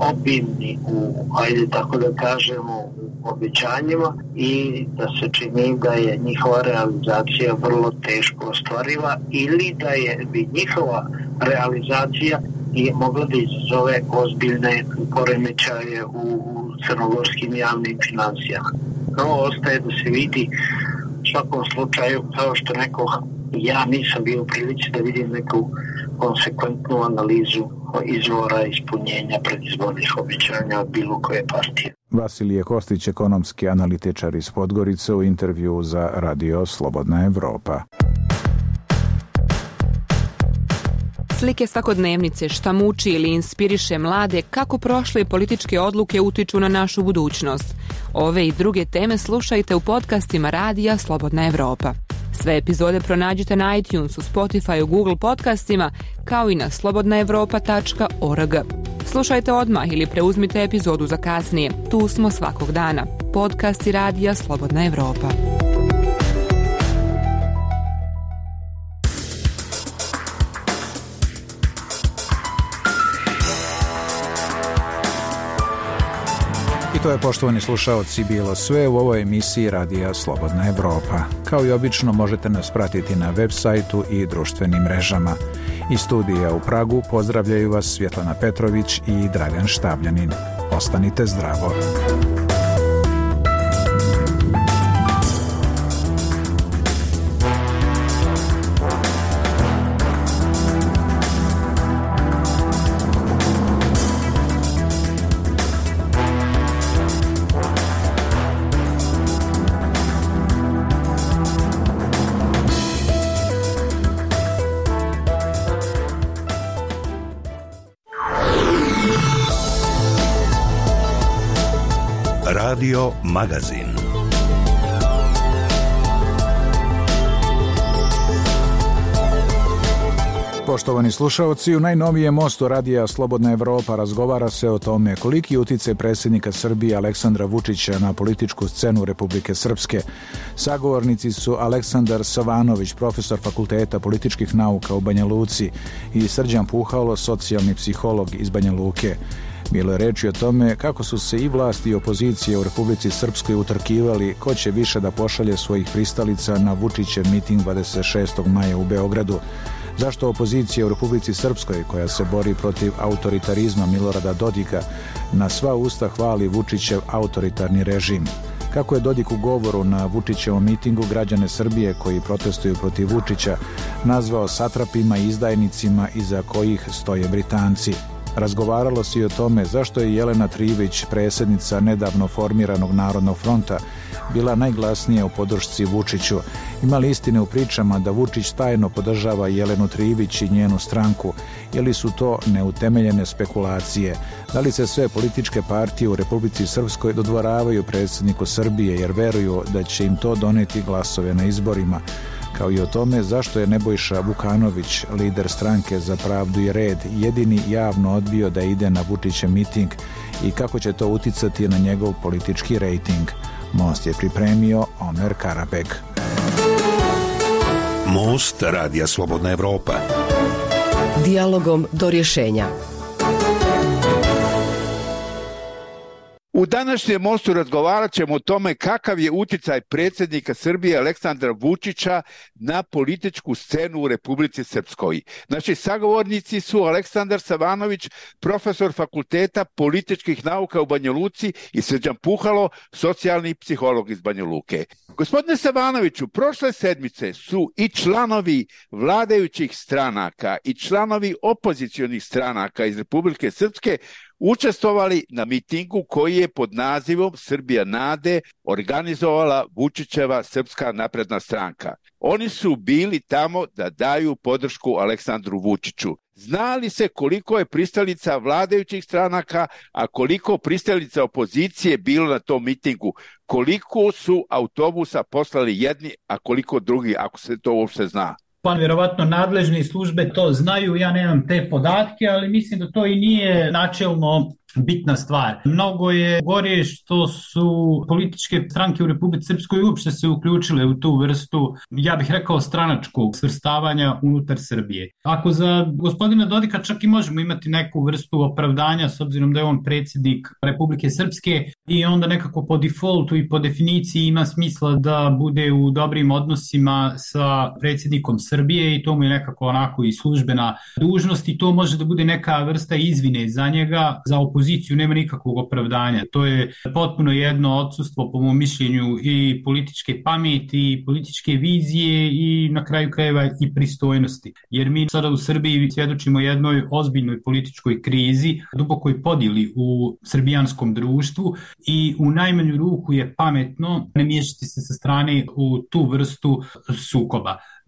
Speaker 9: obimni u, ajde tako da kažemo, u obećanjima i da se čini da je njihova realizacija vrlo teško ostvariva ili da je bi njihova realizacija i mogla da izazove ozbiljne poremećaje u, u crnogorskim javnim financijama. No, ostaje da se vidi. U svakom slučaju, kao što rekao, ja nisam bio u prilici da vidim neku konsekventnu analizu izvora ispunjenja predizbornih obećanja od bilo koje partije.
Speaker 1: Vasilije Kostić, ekonomski analitičar iz Podgorice, u intervju za Radio Slobodna Evropa.
Speaker 8: Slike svakodnevnice, šta muči ili inspiriše mlade, kako prošle političke odluke utiču na našu budućnost. Ove i druge teme slušajte u podcastima Radija Slobodna Evropa. Sve epizode pronađite na iTunesu, Spotify, Google podcastima, kao i na slobodna evropa tačka org. Slušajte odmah ili preuzmite epizodu za kasnije. Tu smo svakog dana. Podcasti Radija Slobodna Evropa.
Speaker 1: I to je, poštovani slušaoci, bilo sve u ovoj emisiji Radija Slobodna Evropa. Kao i obično možete nas pratiti na web sajtu i društvenim mrežama. Iz studija u Pragu pozdravljaju vas Svjetlana Petrović i Dragan Štavljanin. Ostanite zdravo.
Speaker 16: Radio Magazin.
Speaker 1: Poštovani slušaoci, u najnovijem mostu Radija Slobodna Evropa razgovara se o tome koliki je uticaj predsjednika Srbije Aleksandra Vučića na političku scenu Republike Srpske. Sagovornici su Aleksandar Savanović, profesor Fakulteta političkih nauka u Banja Luci, i Srđan Puhalo, socijalni psiholog iz Banja Luke. Bilo je reči o tome kako su se i vlasti i opozicije u Republici Srpskoj utrkivali ko će više da pošalje svojih pristalica na Vučićev miting dvadeset šestog maja u Beogradu. Zašto opozicija u Republici Srpskoj, koja se bori protiv autoritarizma Milorada Dodika, na sva usta hvali Vučićev autoritarni režim? Kako je Dodik u govoru na Vučićevom mitingu građane Srbije koji protestuju protiv Vučića nazvao satrapima i izdajnicima iza kojih stoje Britanci? Razgovaralo se i o tome zašto je Jelena Trivić, predsjednica nedavno formiranog Narodnog fronta, bila najglasnija u podršci Vučiću. Ima li istine u pričama da Vučić tajno podržava Jelenu Trivić i njenu stranku, ili su to neutemeljene spekulacije? Da li se sve političke partije u Republici Srpskoj dodvoravaju predsjedniku Srbije jer veruju da će im to doneti glasove na izborima? Kao i o tome zašto je Nebojša Vukanović, lider stranke Za pravdu i red, jedini javno odbio da ide na Vučićev miting i kako će to uticati na njegov politički rejting. Most je pripremio Omer Karabeg.
Speaker 16: Most Radija Slobodna Evropa.
Speaker 11: Dijalogom do rješenja.
Speaker 2: U današnjem mostu razgovarat ćemo o tome kakav je uticaj predsjednika Srbije Aleksandra Vučića na političku scenu u Republici Srpskoj. Naši sagovornici su Aleksandar Savanović, profesor Fakulteta političkih nauka u Banja Luci, i Srđan Puhalo, socijalni psiholog iz Banja Luke. Gospodine Savanoviću, prošle sedmice su i članovi vladajućih stranaka i članovi opozicionih stranaka iz Republike Srpske učestvovali na mitingu koji je pod nazivom Srbija nade organizovala Vučićeva Srpska napredna stranka. Oni su bili tamo da daju podršku Aleksandru Vučiću. Zna li se koliko je pristalica vladajućih stranaka, a koliko pristalica opozicije bilo na tom mitingu? Koliko su autobusa poslali jedni, a koliko drugi, ako se to uopšte zna?
Speaker 3: Pa vjerovatno nadležne službe to znaju, ja nemam te podatke, ali mislim da to i nije načelno bitna stvar. Mnogo je gore što su političke stranke u Republici Srpskoj uopšte se uključile u tu vrstu, ja bih rekao, stranačkog svrstavanja unutar Srbije. Ako za gospodina Dodika čak i možemo imati neku vrstu opravdanja, s obzirom da je on predsjednik Republike Srpske i onda nekako po defaultu i po definiciji ima smisla da bude u dobrim odnosima sa predsjednikom Srbije i to mu je nekako onako i službena dužnost i to može da bude neka vrsta izvine za njega, za opoziciju nema nikakvog opravdanja. To je potpuno jedno odsustvo, po mom mišljenju, i političke pameti, i političke vizije i na kraju krajeva i pristojnosti. Jer mi sada u Srbiji svjedočimo jednoj ozbiljnoj političkoj krizi, dubokoj podjeli u srbijanskom društvu i u najmanju ruku je pametno ne miješati se sa strane u tu vrstu sukoba.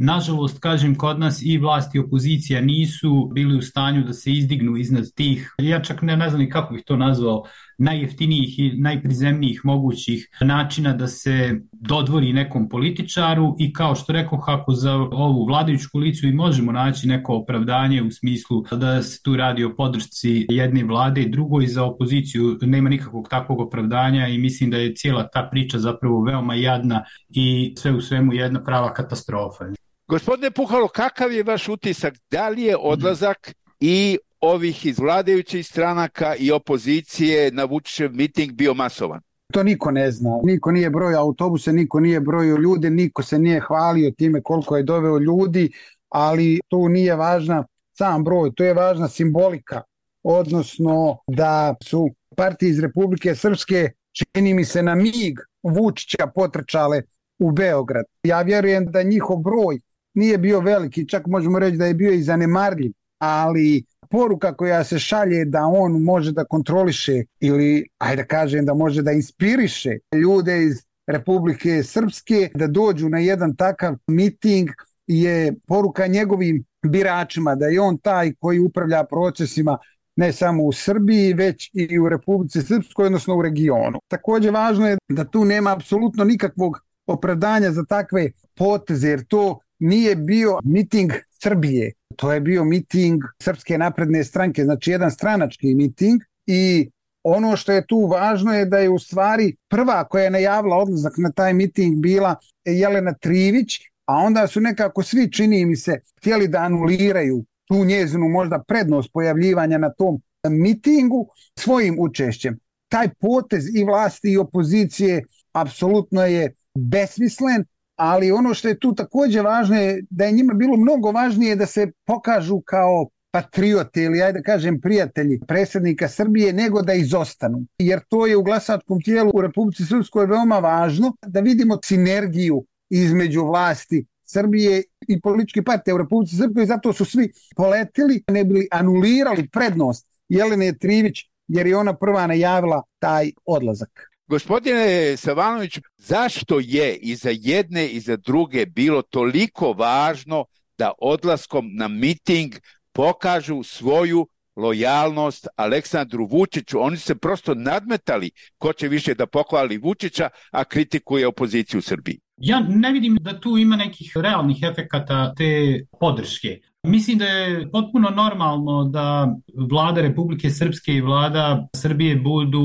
Speaker 3: Nažalost, kažem, kod nas i vlast i opozicija nisu bili u stanju da se izdignu iznad tih, ja čak ne, ne znam ni kako bih to nazvao, najjeftinijih i najprizemnijih mogućih načina da se dodvori nekom političaru i kao što rekoh, ako za ovu vladajuću koaliciju i možemo naći neko opravdanje u smislu da se tu radi o podršci jedne vlade i drugoj, za opoziciju nema nikakvog takvog opravdanja i mislim da je cijela ta priča zapravo veoma jadna i sve u svemu jedna prava katastrofa.
Speaker 2: Gospodine Puhalo, kakav je vaš utisak? Da li je odlazak i ovih iz vladajućih stranaka i opozicije na Vučićev miting bio masovan?
Speaker 10: To niko ne zna. Niko nije brojio autobuse, niko nije brojio ljude, niko se nije hvalio time koliko je doveo ljudi, ali to nije važna sam broj, to je važna simbolika. Odnosno da su partije iz Republike Srpske, čini mi se, na mig Vučića potrčale u Beograd. Ja vjerujem da njihov broj nije bio veliki, čak možemo reći da je bio i zanemarljiv, ali poruka koja se šalje da on može da kontroliše ili, ajde da kažem, da može da inspiriše ljude iz Republike Srpske da dođu na jedan takav miting je poruka njegovim biračima, da je on taj koji upravlja procesima ne samo u Srbiji, već i u Republici Srpskoj, odnosno u regionu. Također važno je da tu nema apsolutno nikakvog opravdanja za takve poteze, jer to nije bio miting Srbije, to je bio miting Srpske napredne stranke, znači jedan stranački miting i ono što je tu važno je da je u stvari prva koja je najavila odlazak na taj miting bila Jelena Trivić, a onda su nekako svi, čini mi se, htjeli da anuliraju tu njezinu možda prednost pojavljivanja na tom mitingu svojim učešćem. Taj potez i vlasti i opozicije apsolutno je besmislen, ali ono što je tu također važno je da je njima bilo mnogo važnije da se pokažu kao patriote ili, ajde kažem, prijatelji predsjednika Srbije, nego da izostanu. Jer to je u glasačkom tijelu u Republici Srpskoj veoma važno, da vidimo sinergiju između vlasti Srbije i političke partije u Republici Srpskoj, zato su svi poletili, ne bili anulirali prednost Jelene Trivić, jer je ona prva najavila taj odlazak.
Speaker 2: Gospodine Savanović, zašto je i za jedne i za druge bilo toliko važno da odlaskom na miting pokažu svoju lojalnost Aleksandru Vučiću? Oni se prosto nadmetali ko će više da pohvali Vučića, a kritikuje opoziciju u Srbiji.
Speaker 3: Ja ne vidim da tu ima nekih realnih efekata te podrške. Mislim da je potpuno normalno da vlada Republike Srpske i vlada Srbije budu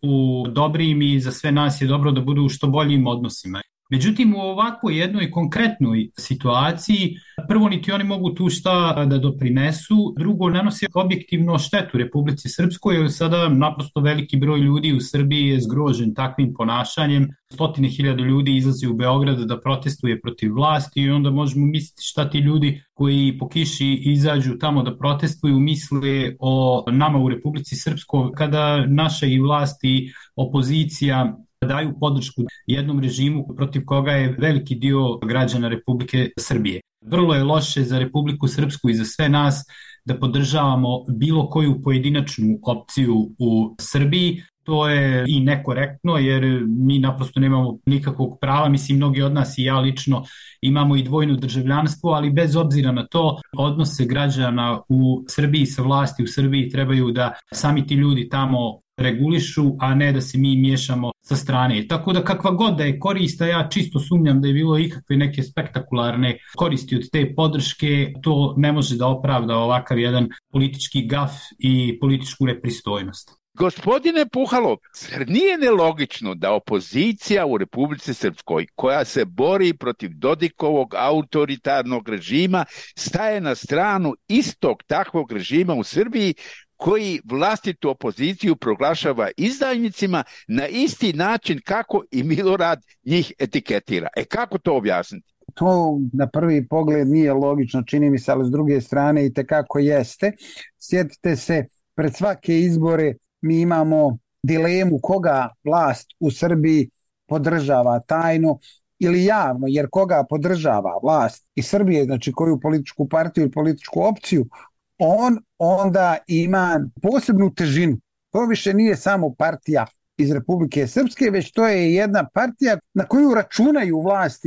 Speaker 3: u dobrim i za sve nas je dobro da budu u što boljim odnosima. Međutim, u ovakvoj jednoj konkretnoj situaciji, prvo niti oni mogu tu šta da doprinesu, drugo nanose objektivno štetu Republici Srpskoj, jer sada naprosto veliki broj ljudi u Srbiji je zgrožen takvim ponašanjem. Stotine hiljada ljudi izlazi u Beograd da protestuje protiv vlasti i onda možemo misliti šta ti ljudi koji po kiši izađu tamo da protestuju misle o nama u Republici Srpskoj, kada naša i vlast i opozicija daju podršku jednom režimu protiv koga je veliki dio građana Republike Srbije. Vrlo je loše za Republiku Srpsku i za sve nas da podržavamo bilo koju pojedinačnu opciju u Srbiji. To je i nekorektno jer mi naprosto nemamo nikakvog prava, mislim mnogi od nas i ja lično imamo i dvojno državljanstvo, ali bez obzira na to odnose građana u Srbiji sa vlasti u Srbiji trebaju da sami ti ljudi tamo regulišu, a ne da se mi miješamo sa strane. Tako da kakva god da je korista, ja čisto sumnjam da je bilo ikakve neke spektakularne koristi od te podrške, to ne može da opravda ovakav jedan politički gaf i političku nepristojnost.
Speaker 2: Gospodine Puhalo, nije nelogično da opozicija u Republici Srpskoj, koja se bori protiv Dodikovog autoritarnog režima, staje na stranu istog takvog režima u Srbiji, koji vlastitu opoziciju proglašava izdajnicima na isti način kako i Milorad njih etiketira. E kako to objasniti?
Speaker 10: To na prvi pogled nije logično, čini mi se, ali s druge strane i tekako jeste. Sjetite se, pred svake izbore mi imamo dilemu koga vlast u Srbiji podržava tajno ili javno, jer koga podržava vlast iz Srbije, znači koju političku partiju ili političku opciju, on onda ima posebnu težinu. To više nije samo partija iz Republike Srpske, već to je jedna partija na koju računaju vlasti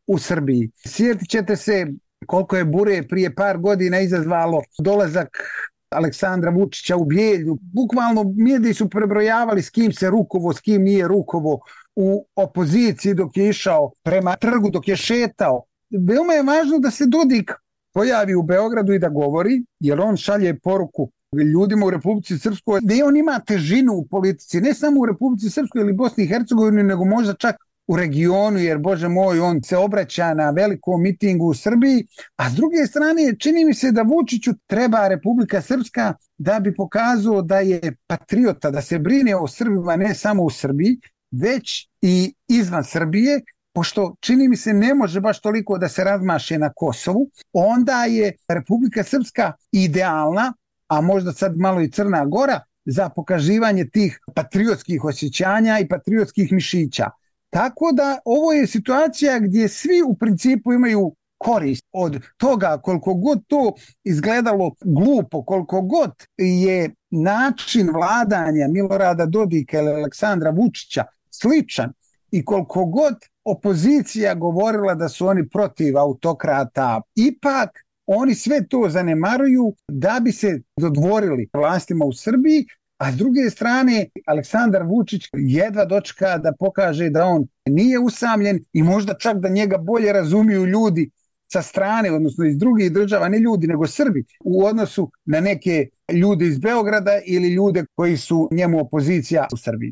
Speaker 10: u Srbiji. Sjetit ćete se koliko je bure prije par godina izazvalo dolazak Aleksandra Vučića u Bijeljnu. Bukvalno mediji su prebrojavali s kim se rukovo, s kim nije rukovo u opoziciji dok je išao prema trgu, dok je šetao. Veoma je važno da se Dodik pojavi u Beogradu i da govori, jer on šalje poruku ljudima u Republici Srpskoj, da on ima težinu u politici, ne samo u Republici Srpskoj ili Bosni i Hercegovini, nego možda čak u regionu, jer Bože moj, on se obraća na velikom mitingu u Srbiji, a s druge strane čini mi se da Vučiću treba Republika Srpska da bi pokazao da je patriota, da se brine o Srbima ne samo u Srbiji, već i izvan Srbije, pošto čini mi se ne može baš toliko da se razmaše na Kosovu, onda je Republika Srpska idealna, a možda sad malo i Crna Gora, za pokazivanje tih patriotskih osjećanja i patriotskih mišića. Tako da ovo je situacija gdje svi u principu imaju korist od toga, koliko god to izgledalo glupo, koliko god je način vladanja Milorada Dodika ili Aleksandra Vučića sličan i koliko god opozicija govorila da su oni protiv autokrata, ipak oni sve to zanemaruju da bi se dodvorili vlastima u Srbiji, a s druge strane Aleksandar Vučić jedva dočeka da pokaže da on nije usamljen i možda čak da njega bolje razumiju ljudi sa strane, odnosno iz drugih država, ne ljudi nego Srbi, u odnosu na neke ljude iz Beograda ili ljude koji su njemu opozicija u Srbiji.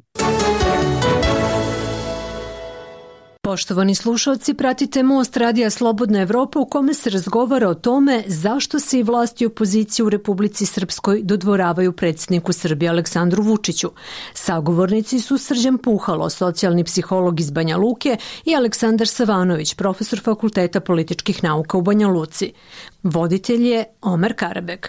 Speaker 12: Poštovani slušalci, pratite Most Radija Slobodna Evropa u kome se razgovara o tome zašto se i vlasti i opozicije u Republici Srpskoj dodvoravaju predsjedniku Srbije Aleksandru Vučiću. Sagovornici su Srđan Puhalo, socijalni psiholog iz Banja Luke, i Aleksandar Savanović, profesor Fakulteta političkih nauka u Banja Luci. Voditelj je Omer Karabek.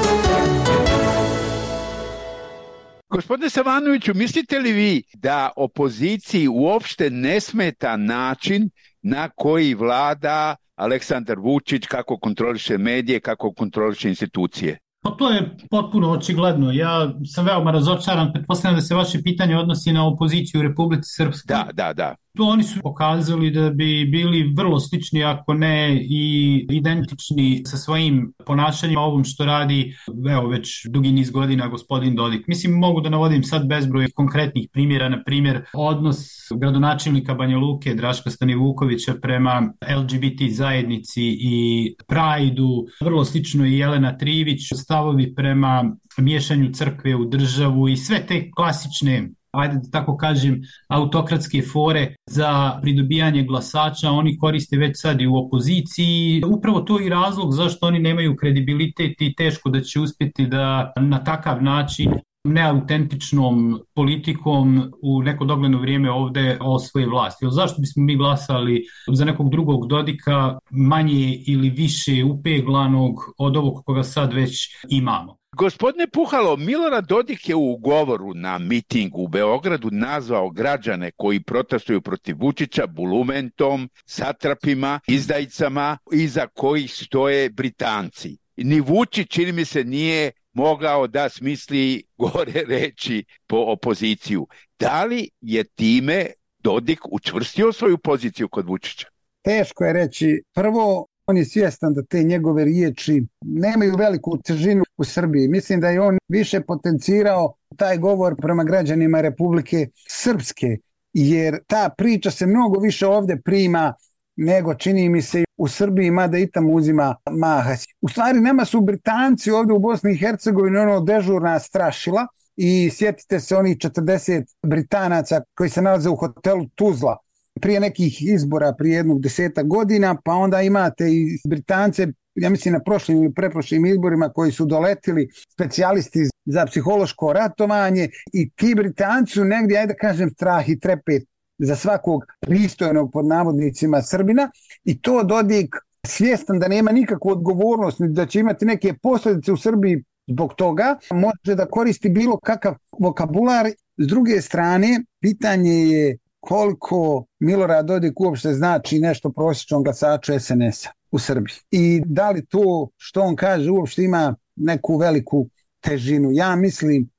Speaker 2: Gospodine Savanoviću, mislite li vi da opoziciji uopšte ne smeta način na koji vlada Aleksandar Vučić, kako kontroliše medije, kako kontroliše institucije?
Speaker 3: Pa to je potpuno očigledno. Ja sam veoma razočaran, pretpostavljam da se vaše pitanje odnosi na opoziciju u Republici Srpskoj.
Speaker 2: Da, da, da.
Speaker 3: Oni su pokazali da bi bili vrlo slični, ako ne i identični sa svojim ponašanjem ovom što radi evo, već dugi niz godina gospodin Dodik. Mislim, mogu da navodim sad bezbroj konkretnih primjera, na primjer odnos gradonačelnika Banja Luke Draška Stanivukovića prema L G B T zajednici i Prajdu, vrlo slično i Jelena Trivić, stavovi prema miješanju crkve u državu i sve te klasične, ajde da tako kažem, autokratske fore za pridobijanje glasača oni koriste već sad i u opoziciji. Upravo to i razlog zašto oni nemaju kredibilitet i teško da će uspjeti da na takav način neautentičnom politikom u neko dogledno vrijeme ovde osvoje vlast. Jer zašto bismo mi glasali za nekog drugog Dodika manje ili više upeglanog od ovog koga sad već imamo?
Speaker 2: Gospodine Puhalo, Milorad Dodik je u govoru na mitingu u Beogradu nazvao građane koji protestuju protiv Vučića bulumentom, satrapima, izdajicama iza kojih stoje Britanci. Ni Vučić, čini mi se, nije mogao da smisli gore reći po opoziciju. Da li je time Dodik učvrstio svoju poziciju kod Vučića?
Speaker 10: Teško je reći. Prvo, on je svjestan da te njegove riječi nemaju veliku težinu u Srbiji. Mislim da je on više potencirao taj govor prema građanima Republike Srpske, jer ta priča se mnogo više ovdje prima nego čini mi se u Srbiji, mada i tamo uzima maha. U stvari nama su Britanci ovdje u Bosni i Hercegovini ono dežurna strašila i sjetite se onih četrdeset Britanaca koji se nalaze u hotelu Tuzla prije nekih izbora, prije jednog deseta godina, pa onda imate i Britance, ja mislim na prošlim ili preprošlim izborima koji su doletili specijalisti za psihološko ratovanje i ti Britanci su negdje, ajde da kažem, strah i trepet za svakog pristojnog pod navodnicima Srbina i to Dodik svjestan da nema nikakvu odgovornost, da će imati neke posljedice u Srbiji zbog toga, može da koristi bilo kakav vokabular. S druge strane, pitanje je koliko Milorad Dodik uopšte znači nešto prosječnom glasaču S N S-a u Srbiji. I da li to što on kaže uopšte ima neku veliku težinu. Ja mislim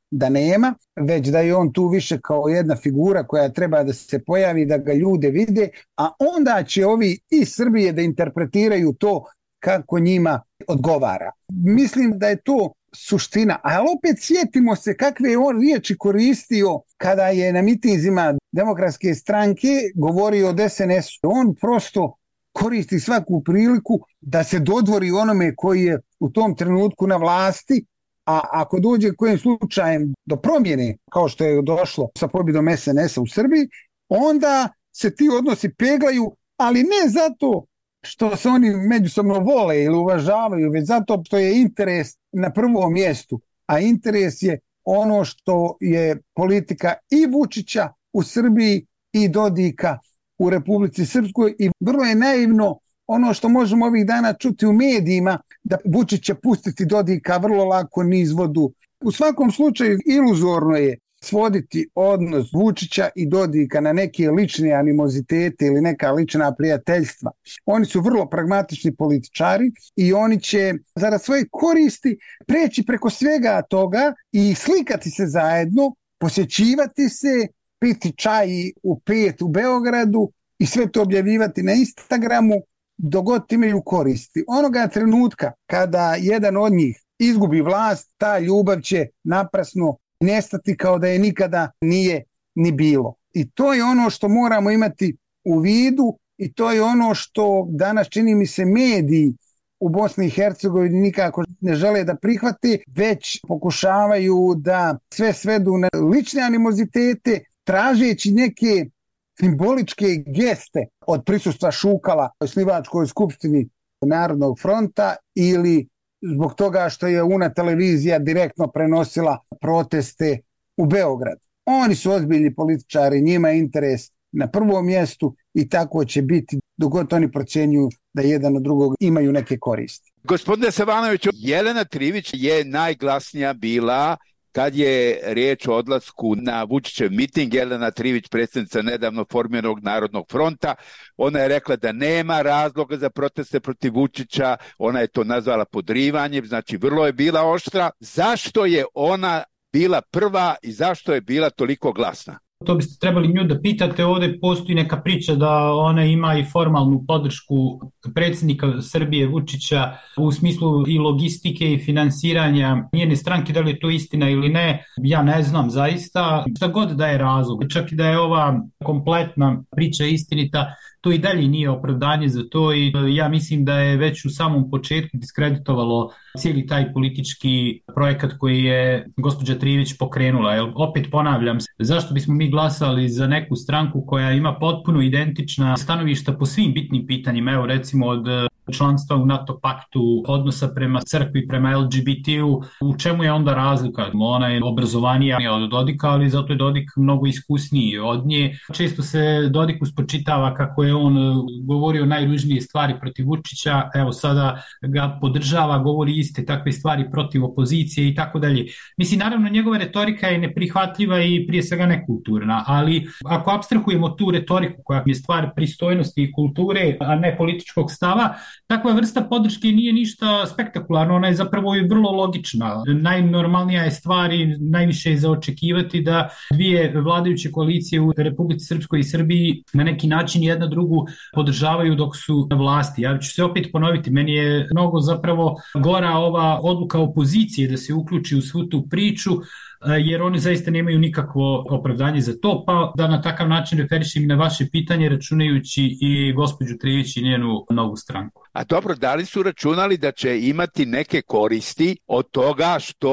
Speaker 10: da nema, već da je on tu više kao jedna figura koja treba da se pojavi, da ga ljude vide, a onda će ovi iz Srbije da interpretiraju to kako njima odgovara. Mislim da je to suština, ali opet sjetimo se kakve je on riječi koristio kada je na mitinzima Demokratske stranke govorio od es en esu. On prosto koristi svaku priliku da se dodvori onome koji je u tom trenutku na vlasti, a ako dođe kojim slučajem do promjene, kao što je došlo sa pobjedom es en esa u Srbiji, onda se ti odnosi peglaju, ali ne zato što se oni međusobno vole ili uvažavaju, već zato što je interes na prvom mjestu, a interes je ono što je politika i Vučića u Srbiji i Dodika u Republici Srpskoj, i vrlo je naivno ono što možemo ovih dana čuti u medijima, da Vučić će pustiti Dodika vrlo lako niz vodu. U svakom slučaju iluzorno je svoditi odnos Vučića i Dodika na neke lične animozitete ili neka lična prijateljstva. Oni su vrlo pragmatični političari i oni će zarad svoje koristi preći preko svega toga i slikati se zajedno, posjećivati se, piti čaj u pet u Beogradu i sve to objavljivati na Instagramu dok god imaju koristi. Onoga trenutka kada jedan od njih izgubi vlast, ta ljubav će naprasno nestati kao da je nikada nije ni bilo. I to je ono što moramo imati u vidu i to je ono što danas, čini mi se, mediji u Bosni i Hercegovini nikako ne žele da prihvate, već pokušavaju da sve svedu na lične animozitete, tražeći neke simboličke geste od prisustva Šukala u osnivačkoj skupštini Narodnog fronta ili zbog toga što je UNA televizija direktno prenosila proteste u Beograd. Oni su ozbiljni političari, njima je interes na prvom mjestu i tako će biti dok god oni procjenjuju da jedan od drugog imaju neke koristi.
Speaker 2: Gospodine Savanoviću, Jelena Trivić je najglasnija bila kad je riječ o odlasku na Vučićev miting. Jelena Trivić, predsjednica nedavno formiranog Narodnog fronta, ona je rekla da nema razloga za proteste protiv Vučića, ona je to nazvala podrivanjem, znači vrlo je bila oštra. Zašto je ona bila prva i zašto je bila toliko glasna?
Speaker 3: To biste trebali nju da pitate, ovdje postoji neka priča da ona ima i formalnu podršku predsjednika Srbije Vučića u smislu i logistike i finansiranja njene stranke, da li je to istina ili ne, ja ne znam zaista, šta god da je razlog, čak i da je ova kompletna priča istinita, to i dalje nije opravdanje za to i ja mislim da je već u samom početku diskreditovalo cijeli taj politički projekat koji je gospođa Trivić pokrenula. Jer opet ponavljam, zašto bismo mi glasali za neku stranku koja ima potpuno identična stanovišta po svim bitnim pitanjima, evo recimo od članstva u NATO paktu, odnosa prema crkvi, prema el ge be te-u, u čemu je onda razlika? Ona je obrazovanija od Dodika, ali zato je Dodik mnogo iskusniji od nje. Često se Dodiku spočitava kako je on govorio najružnije stvari protiv Vučića, evo sada ga podržava, govori iste takve stvari protiv opozicije i tako dalje. Mislim, naravno njegova retorika je neprihvatljiva i prije svega nekulturna, ali ako apstrahujemo tu retoriku koja je stvar pristojnosti i kulture, a ne političkog stava, takva vrsta podrške nije ništa spektakularno, ona je zapravo i vrlo logična. Najnormalnija je stvar i najviše je za očekivati da dvije vladajuće koalicije u Republici Srpskoj i Srbiji na neki način jedna drugu podržavaju dok su na vlasti. Ja ću se opet ponoviti, meni je mnogo zapravo gora ova odluka opozicije da se uključi u svu tu priču, jer oni zaista nemaju nikakvo opravdanje za to, pa da na takav način referišem i na vaše pitanje, računajući i gospođu Trivić i njenu novu stranku.
Speaker 2: A dobro, da li su računali da će imati neke koristi od toga što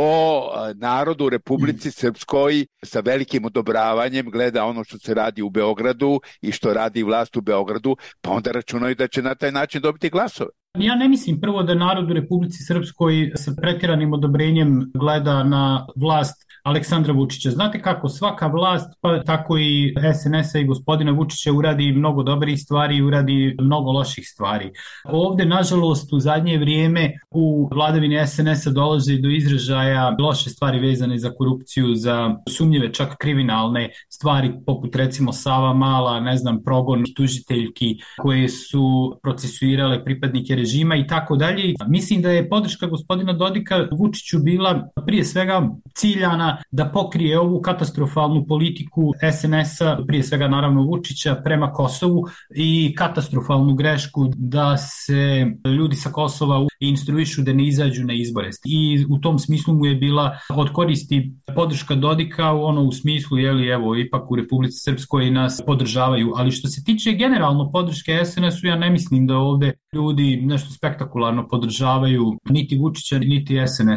Speaker 2: narod u Republici Srpskoj sa velikim odobravanjem gleda ono što se radi u Beogradu i što radi vlast u Beogradu, pa onda računaju da će na taj način dobiti glasove?
Speaker 3: Ja ne mislim prvo da narod u Republici Srpskoj sa pretjeranim odobrenjem gleda na vlast Aleksandra Vučića. Znate kako, svaka vlast, pa tako i es en es-a i gospodina Vučića uradi mnogo dobrih stvari i uradi mnogo loših stvari. Ovde, nažalost, u zadnje vrijeme u vladavini es en es-a dolazi do izražaja loše stvari vezane za korupciju, za sumnjive, čak kriminalne stvari, poput recimo Sava Mala, ne znam, progon tužiteljki koje su procesuirale pripadnike režima i tako dalje. Mislim da je podrška gospodina Dodika Vučiću bila prije svega ciljana da pokrije ovu katastrofalnu politiku es en es-a, prije svega naravno Vučića, prema Kosovu i katastrofalnu grešku da se ljudi sa Kosova instruišu da ne izađu na izbore. I u tom smislu mu je bila od koristi podrška Dodika, ono u smislu, jeli, evo, ipak u Republici Srpskoj nas podržavaju. Ali što se tiče generalno podrške es en es-u, ja ne mislim da ovde ljudi nešto spektakularno podržavaju niti Vučića, niti es en es.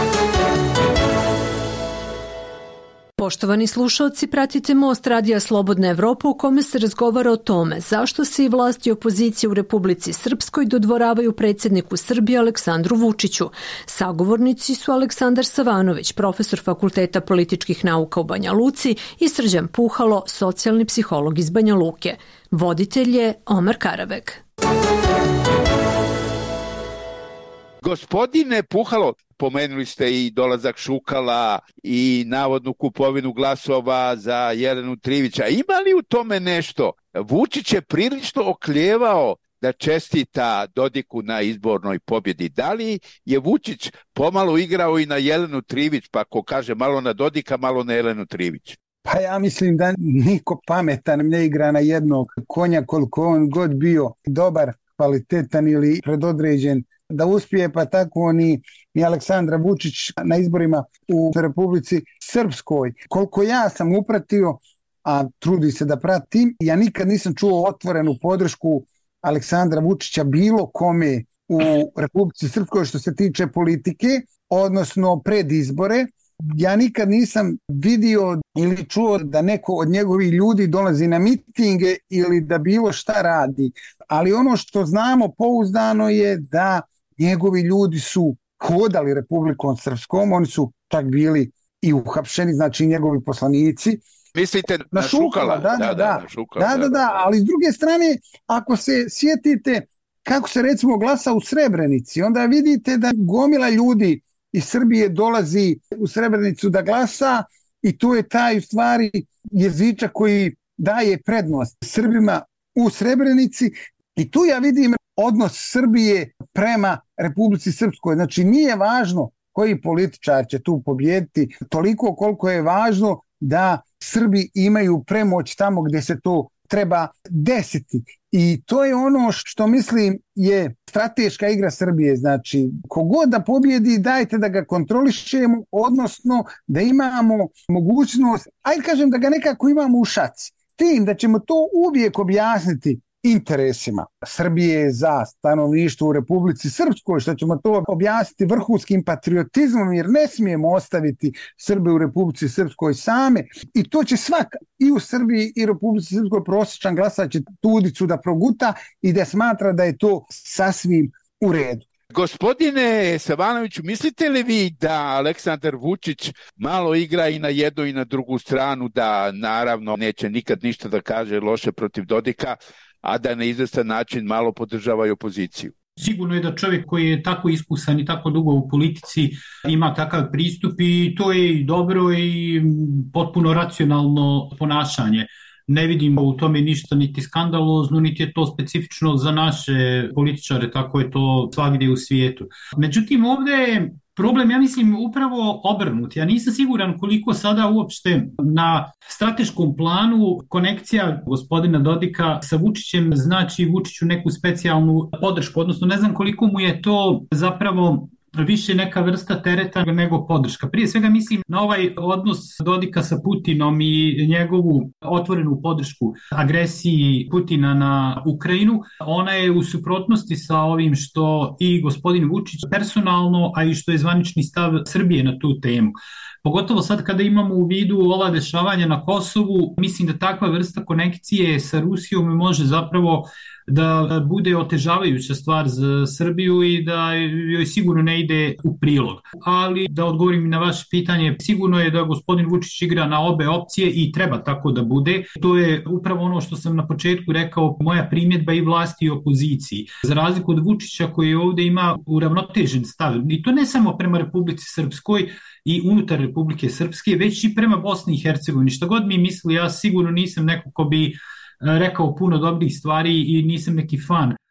Speaker 12: Poštovani slušalci, pratite Most Radija Slobodna Evropa u kome se razgovara o tome zašto se i vlasti opozicije u Republici Srpskoj dodvoravaju predsjedniku Srbije Aleksandru Vučiću. Sagovornici su Aleksandar Savanović, profesor Fakulteta političkih nauka u Banja Luci, i Srđan Puhalo, socijalni psiholog iz Banja Luke. Voditelj je Omar Karabek.
Speaker 2: Gospodine Puhalo, pomenuli ste i dolazak Šukala i navodnu kupovinu glasova za Jelenu Trivića. Ima li u tome nešto? Vučić je prilično oklijevao da čestita Dodiku na izbornoj pobjedi. Da li je Vučić pomalo igrao i na Jelenu Trivić, pa ko kaže malo na Dodika, malo na Jelenu Trivić?
Speaker 10: Pa ja mislim da niko pametan ne igra na jednog konja, koliko on god bio dobar, kvalitetan ili predodređen da uspije, pa tako ni, ni Aleksandra Vučić na izborima u Republici Srpskoj. Koliko ja sam upratio, a trudi se da pratim, ja nikad nisam čuo otvorenu podršku Aleksandra Vučića bilo kome u Republici Srpskoj što se tiče politike, odnosno pred izbore. Ja nikad nisam vidio ili čuo da neko od njegovih ljudi dolazi na mitinge ili da bilo šta radi. Ali ono što znamo pouzdano je da njegovi ljudi su hodali Republikom Srpskom, oni su čak bili i uhapšeni, znači njegovi poslanici.
Speaker 2: Mislite na, na Šukala?
Speaker 10: Da, da, da, da,
Speaker 2: na Šukala,
Speaker 10: da, da, da, ali s druge strane, ako se sjetite kako se recimo glasa u Srebrenici, onda vidite da gomila ljudi iz Srbije dolazi u Srebrenicu da glasa i to je taj u stvari jezičak koji daje prednost Srbima u Srebrenici i tu ja vidim odnos Srbije prema Republici Srpskoj. Znači nije važno koji političar će tu pobijediti, toliko koliko je važno da Srbi imaju premoć tamo gdje se to treba desiti. I to je ono što mislim je strateška igra Srbije. Znači, kogod da pobjedi, dajte da ga kontrolišemo, odnosno da imamo mogućnost, ajde kažem da ga nekako imamo u šaci. Tim da ćemo to uvijek objasniti interesima Srbije za stanovništvo u Republici Srpskoj, što ćemo to objasniti vrhunskim patriotizmom, jer ne smijemo ostaviti Srbe u Republici Srpskoj same. I to će svaka i u Srbiji i Republici Srpskoj prosječan glasač će tudicu da proguta i da smatra da je to sasvim u redu.
Speaker 2: Gospodine Savanoviću, mislite li vi da Aleksandar Vučić malo igra i na jednu i na drugu stranu, da naravno neće nikad ništa da kaže loše protiv Dodika, a da na izvestan način malo podržava i opoziciju?
Speaker 3: Sigurno je da čovjek koji je tako iskusan i tako dugo u politici ima takav pristup i to je i dobro i potpuno racionalno ponašanje. Ne vidimo u tome ništa niti skandalozno, niti je to specifično za naše političare, tako je to svagdje u svijetu. Međutim, ovdje je problem, ja mislim, upravo obrnut. Ja nisam siguran koliko sada uopšte na strateškom planu konekcija gospodina Dodika sa Vučićem znači Vučiću neku specijalnu podršku, odnosno ne znam koliko mu je to zapravo više neka vrsta tereta nego podrška. Prije svega mislim na ovaj odnos Dodika sa Putinom i njegovu otvorenu podršku agresiji Putina na Ukrajinu. Ona je u suprotnosti sa ovim što i gospodin Vučić personalno, a i što je zvanični stav Srbije na tu temu. Pogotovo sad kada imamo u vidu ova dešavanja na Kosovu, mislim da takva vrsta konekcije sa Rusijom može zapravo da bude otežavajuća stvar za Srbiju i da joj sigurno ne ide u prilog. Ali da odgovorim na vaše pitanje, sigurno je da gospodin Vučić igra na obe opcije i treba tako da bude. To je upravo ono što sam na početku rekao, moja primjedba i vlasti i opoziciji. Za razliku od Vučića koji ovdje ima uravnotežen stav, i to ne samo prema Republici Srpskoj i unutar Republike Srpske, već i prema Bosni i Hercegovini. Što god mi misli, ja sigurno nisam neko ko bi rekao puno dobrih stvari i nisam neki fan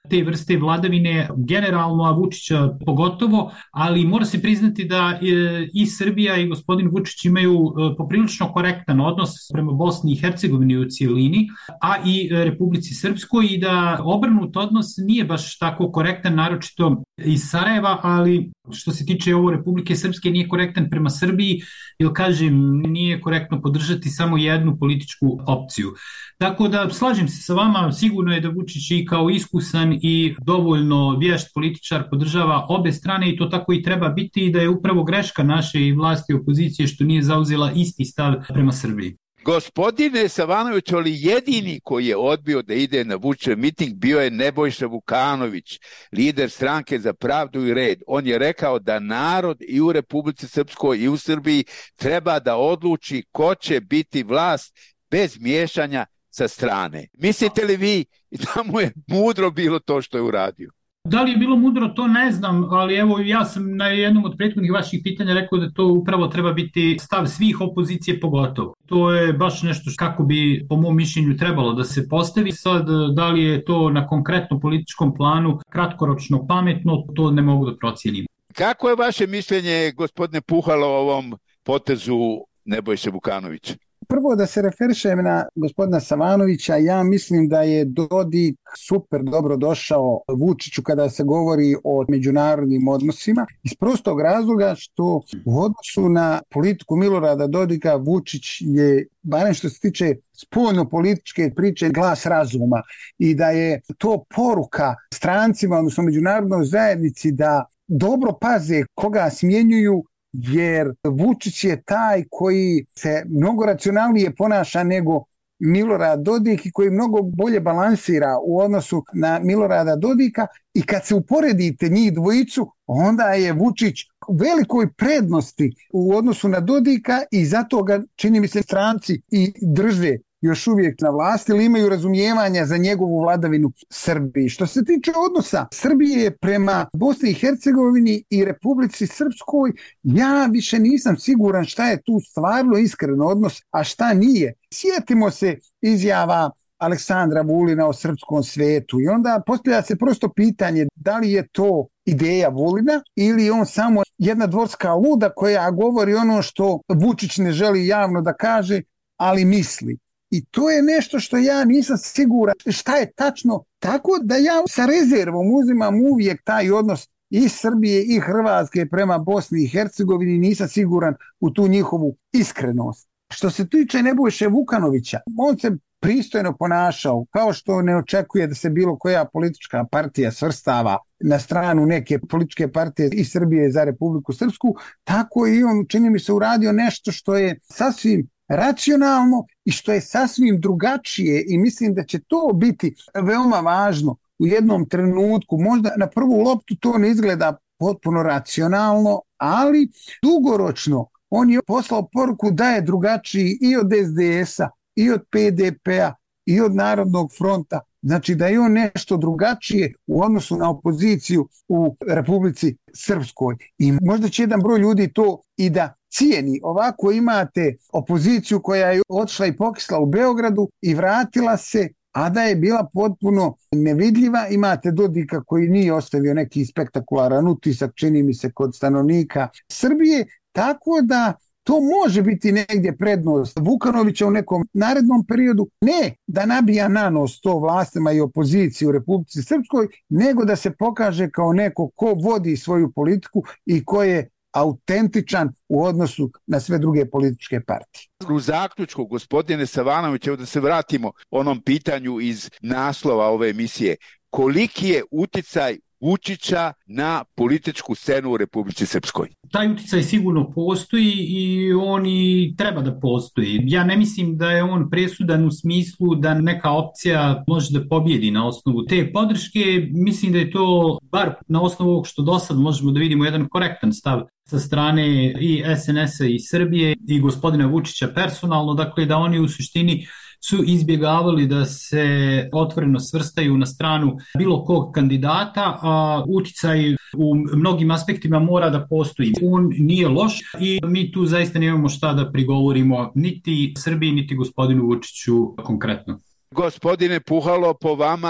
Speaker 3: te vrste vladavine generalno, a Vučića pogotovo, ali mora se priznati da i Srbija i gospodin Vučić imaju poprilično korektan odnos prema Bosni i Hercegovini u cijelini, a i Republici Srpskoj, i da obrnut odnos nije baš tako korektan, naročito iz Sarajeva, ali što se tiče ovo Republike Srpske nije korektan prema Srbiji, jer kažem, nije korektno podržati samo jednu političku opciju. Tako da slažem se sa vama, sigurno je da Vučić i kao iskusan i dovoljno vješt političar podržava obe strane i to tako i treba biti, i da je upravo greška naše i vlasti i opozicije što nije zauzela isti stav prema Srbiji.
Speaker 2: Gospodine Savanović, ali jedini koji je odbio da ide na Vučićev miting bio je Nebojša Vukanović, lider stranke Za pravdu i red. On je rekao da narod i u Republici Srpskoj i u Srbiji treba da odluči ko će biti vlast bez miješanja sa strane. Mislite li vi da mu je mudro bilo to što je uradio?
Speaker 3: Da li je bilo mudro, to ne znam, ali evo ja sam na jednom od prethodnih vaših pitanja rekao da to upravo treba biti stav svih opozicije pogotovo. To je baš nešto kako bi po mom mišljenju trebalo da se postavi. Sad, da li je to na konkretnom političkom planu kratkoročno pametno, to ne mogu da procijenim.
Speaker 2: Kako je vaše mišljenje, gospodine Puhalo, o ovom potezu Nebojše Vukanovića?
Speaker 10: Prvo da se referišem na gospodina Savanovića, ja mislim da je Dodik super dobro došao Vučiću kada se govori o međunarodnim odnosima, iz prostog razloga što u odnosu na politiku Milorada Dodika Vučić je, barem što se tiče spoljno-političke priče, glas razuma, i da je to poruka strancima, odnosno međunarodnoj zajednici, da dobro paze koga smjenjuju, jer Vučić je taj koji se mnogo racionalnije ponaša nego Milorad Dodik i koji mnogo bolje balansira u odnosu na Milorada Dodika, i kad se uporedite njih dvojicu, onda je Vučić u velikoj prednosti u odnosu na Dodika, i zato ga, čini mi se, stranci i drže još uvijek na vlasti, ili imaju razumijevanja za njegovu vladavinu Srbiji. Što se tiče odnosa Srbije prema Bosni i Hercegovini i Republici Srpskoj, ja više nisam siguran šta je tu stvarno iskren odnos, a šta nije. Sjetimo se izjava Aleksandra Vulina o srpskom svetu i onda postavlja se prosto pitanje da li je to ideja Vulina ili on samo jedna dvorska luda koja govori ono što Vučić ne želi javno da kaže, ali misli. I to je nešto što ja nisam siguran šta je tačno, tako da ja sa rezervom uzimam uvijek taj odnos i Srbije i Hrvatske prema Bosni i Hercegovini, nisam siguran u tu njihovu iskrenost. Što se tiče Nebojše Vukanovića, on se pristojno ponašao, kao što ne očekuje da se bilo koja politička partija svrstava na stranu neke političke partije iz Srbije za Republiku Srpsku, tako i on, čini mi se, uradio nešto što je sasvim racionalno i što je sasvim drugačije, i mislim da će to biti veoma važno u jednom trenutku. Možda na prvu loptu to ne izgleda potpuno racionalno, ali dugoročno on je poslao poruku da je drugačiji i od es de esa, i od pe de pe-a, i od Narodnog fronta. Znači da je on nešto drugačije u odnosu na opoziciju u Republici Srpskoj. I možda će jedan broj ljudi to i da cijeni. Ovako imate opoziciju koja je otišla i pokisla u Beogradu i vratila se, a da je bila potpuno nevidljiva. Imate Dodika koji nije ostavio neki spektakularan utisak, čini mi se, kod stanovnika Srbije, tako da to može biti negdje prednost Vukanovića u nekom narednom periodu, ne da nabija na nos to vlastima i opoziciji u Republici Srpskoj, nego da se pokaže kao neko ko vodi svoju politiku i ko je autentičan u odnosu na sve druge političke partije.
Speaker 2: U zaključku, gospodine Savanović, evo da se vratimo onom pitanju iz naslova ove emisije, koliki je uticaj Vučića na političku scenu u Republici Srpskoj?
Speaker 3: Taj uticaj sigurno postoji i on i treba da postoji. Ja ne mislim da je on presudan u smislu da neka opcija može da pobjedi na osnovu te podrške. Mislim da je to, bar na osnovu ovog što do sad možemo da vidimo, jedan korektan stav sa strane i es en esa i Srbije i gospodina Vučića personalno, dakle da oni u suštini su izbjegavali da se otvoreno svrstaju na stranu bilo kog kandidata, a uticaj u mnogim aspektima mora da postoji. On nije loš i mi tu zaista nemamo šta da prigovorimo niti Srbiji, niti gospodinu Vučiću konkretno.
Speaker 2: Gospodine Puhalo, po vama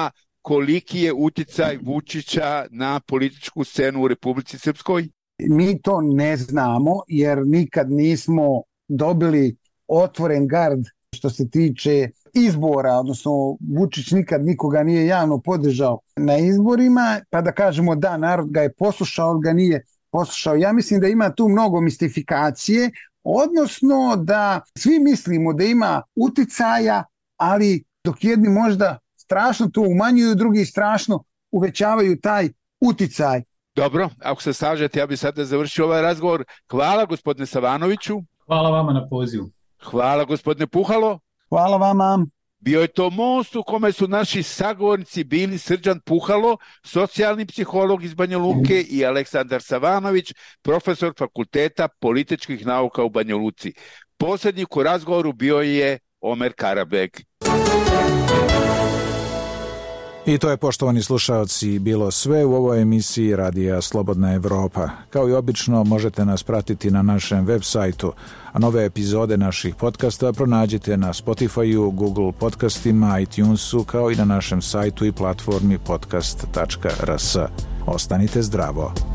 Speaker 2: koliki je uticaj Vučića na političku scenu u Republici Srpskoj?
Speaker 10: Mi to ne znamo jer nikad nismo dobili otvoren gard što se tiče izbora, odnosno Vučić nikad nikoga nije javno podržao na izborima, pa da kažemo da, narod ga je poslušao, ali ga nije poslušao. Ja mislim da ima tu mnogo mistifikacije, odnosno da svi mislimo da ima uticaja, ali dok jedni možda strašno to umanjuju, drugi strašno uvećavaju taj uticaj.
Speaker 2: Dobro, ako se slažete, ja bih sada završio ovaj razgovor. Hvala gospodine Savanoviću.
Speaker 3: Hvala vama na pozivu.
Speaker 2: Hvala gospodine Puhalo.
Speaker 10: Hvala vama.
Speaker 2: Bio je to most u kome su naši sagovornici bili Srđan Puhalo, socijalni psiholog iz Banja Luke, i Aleksandar Savanović, profesor Fakulteta političkih nauka u Banja Luci. Poslednjik u razgovoru bio je Omer Karabeg.
Speaker 1: I to je, poštovani slušaoci, bilo sve u ovoj emisiji Radija Slobodna Evropa. Kao i obično, možete nas pratiti na našem web sajtu, a nove epizode naših podcasta pronađite na Spotify-u, Google podcastima, iTunesu, kao i na našem sajtu i platformi podcast tačka r s. Ostanite zdravo.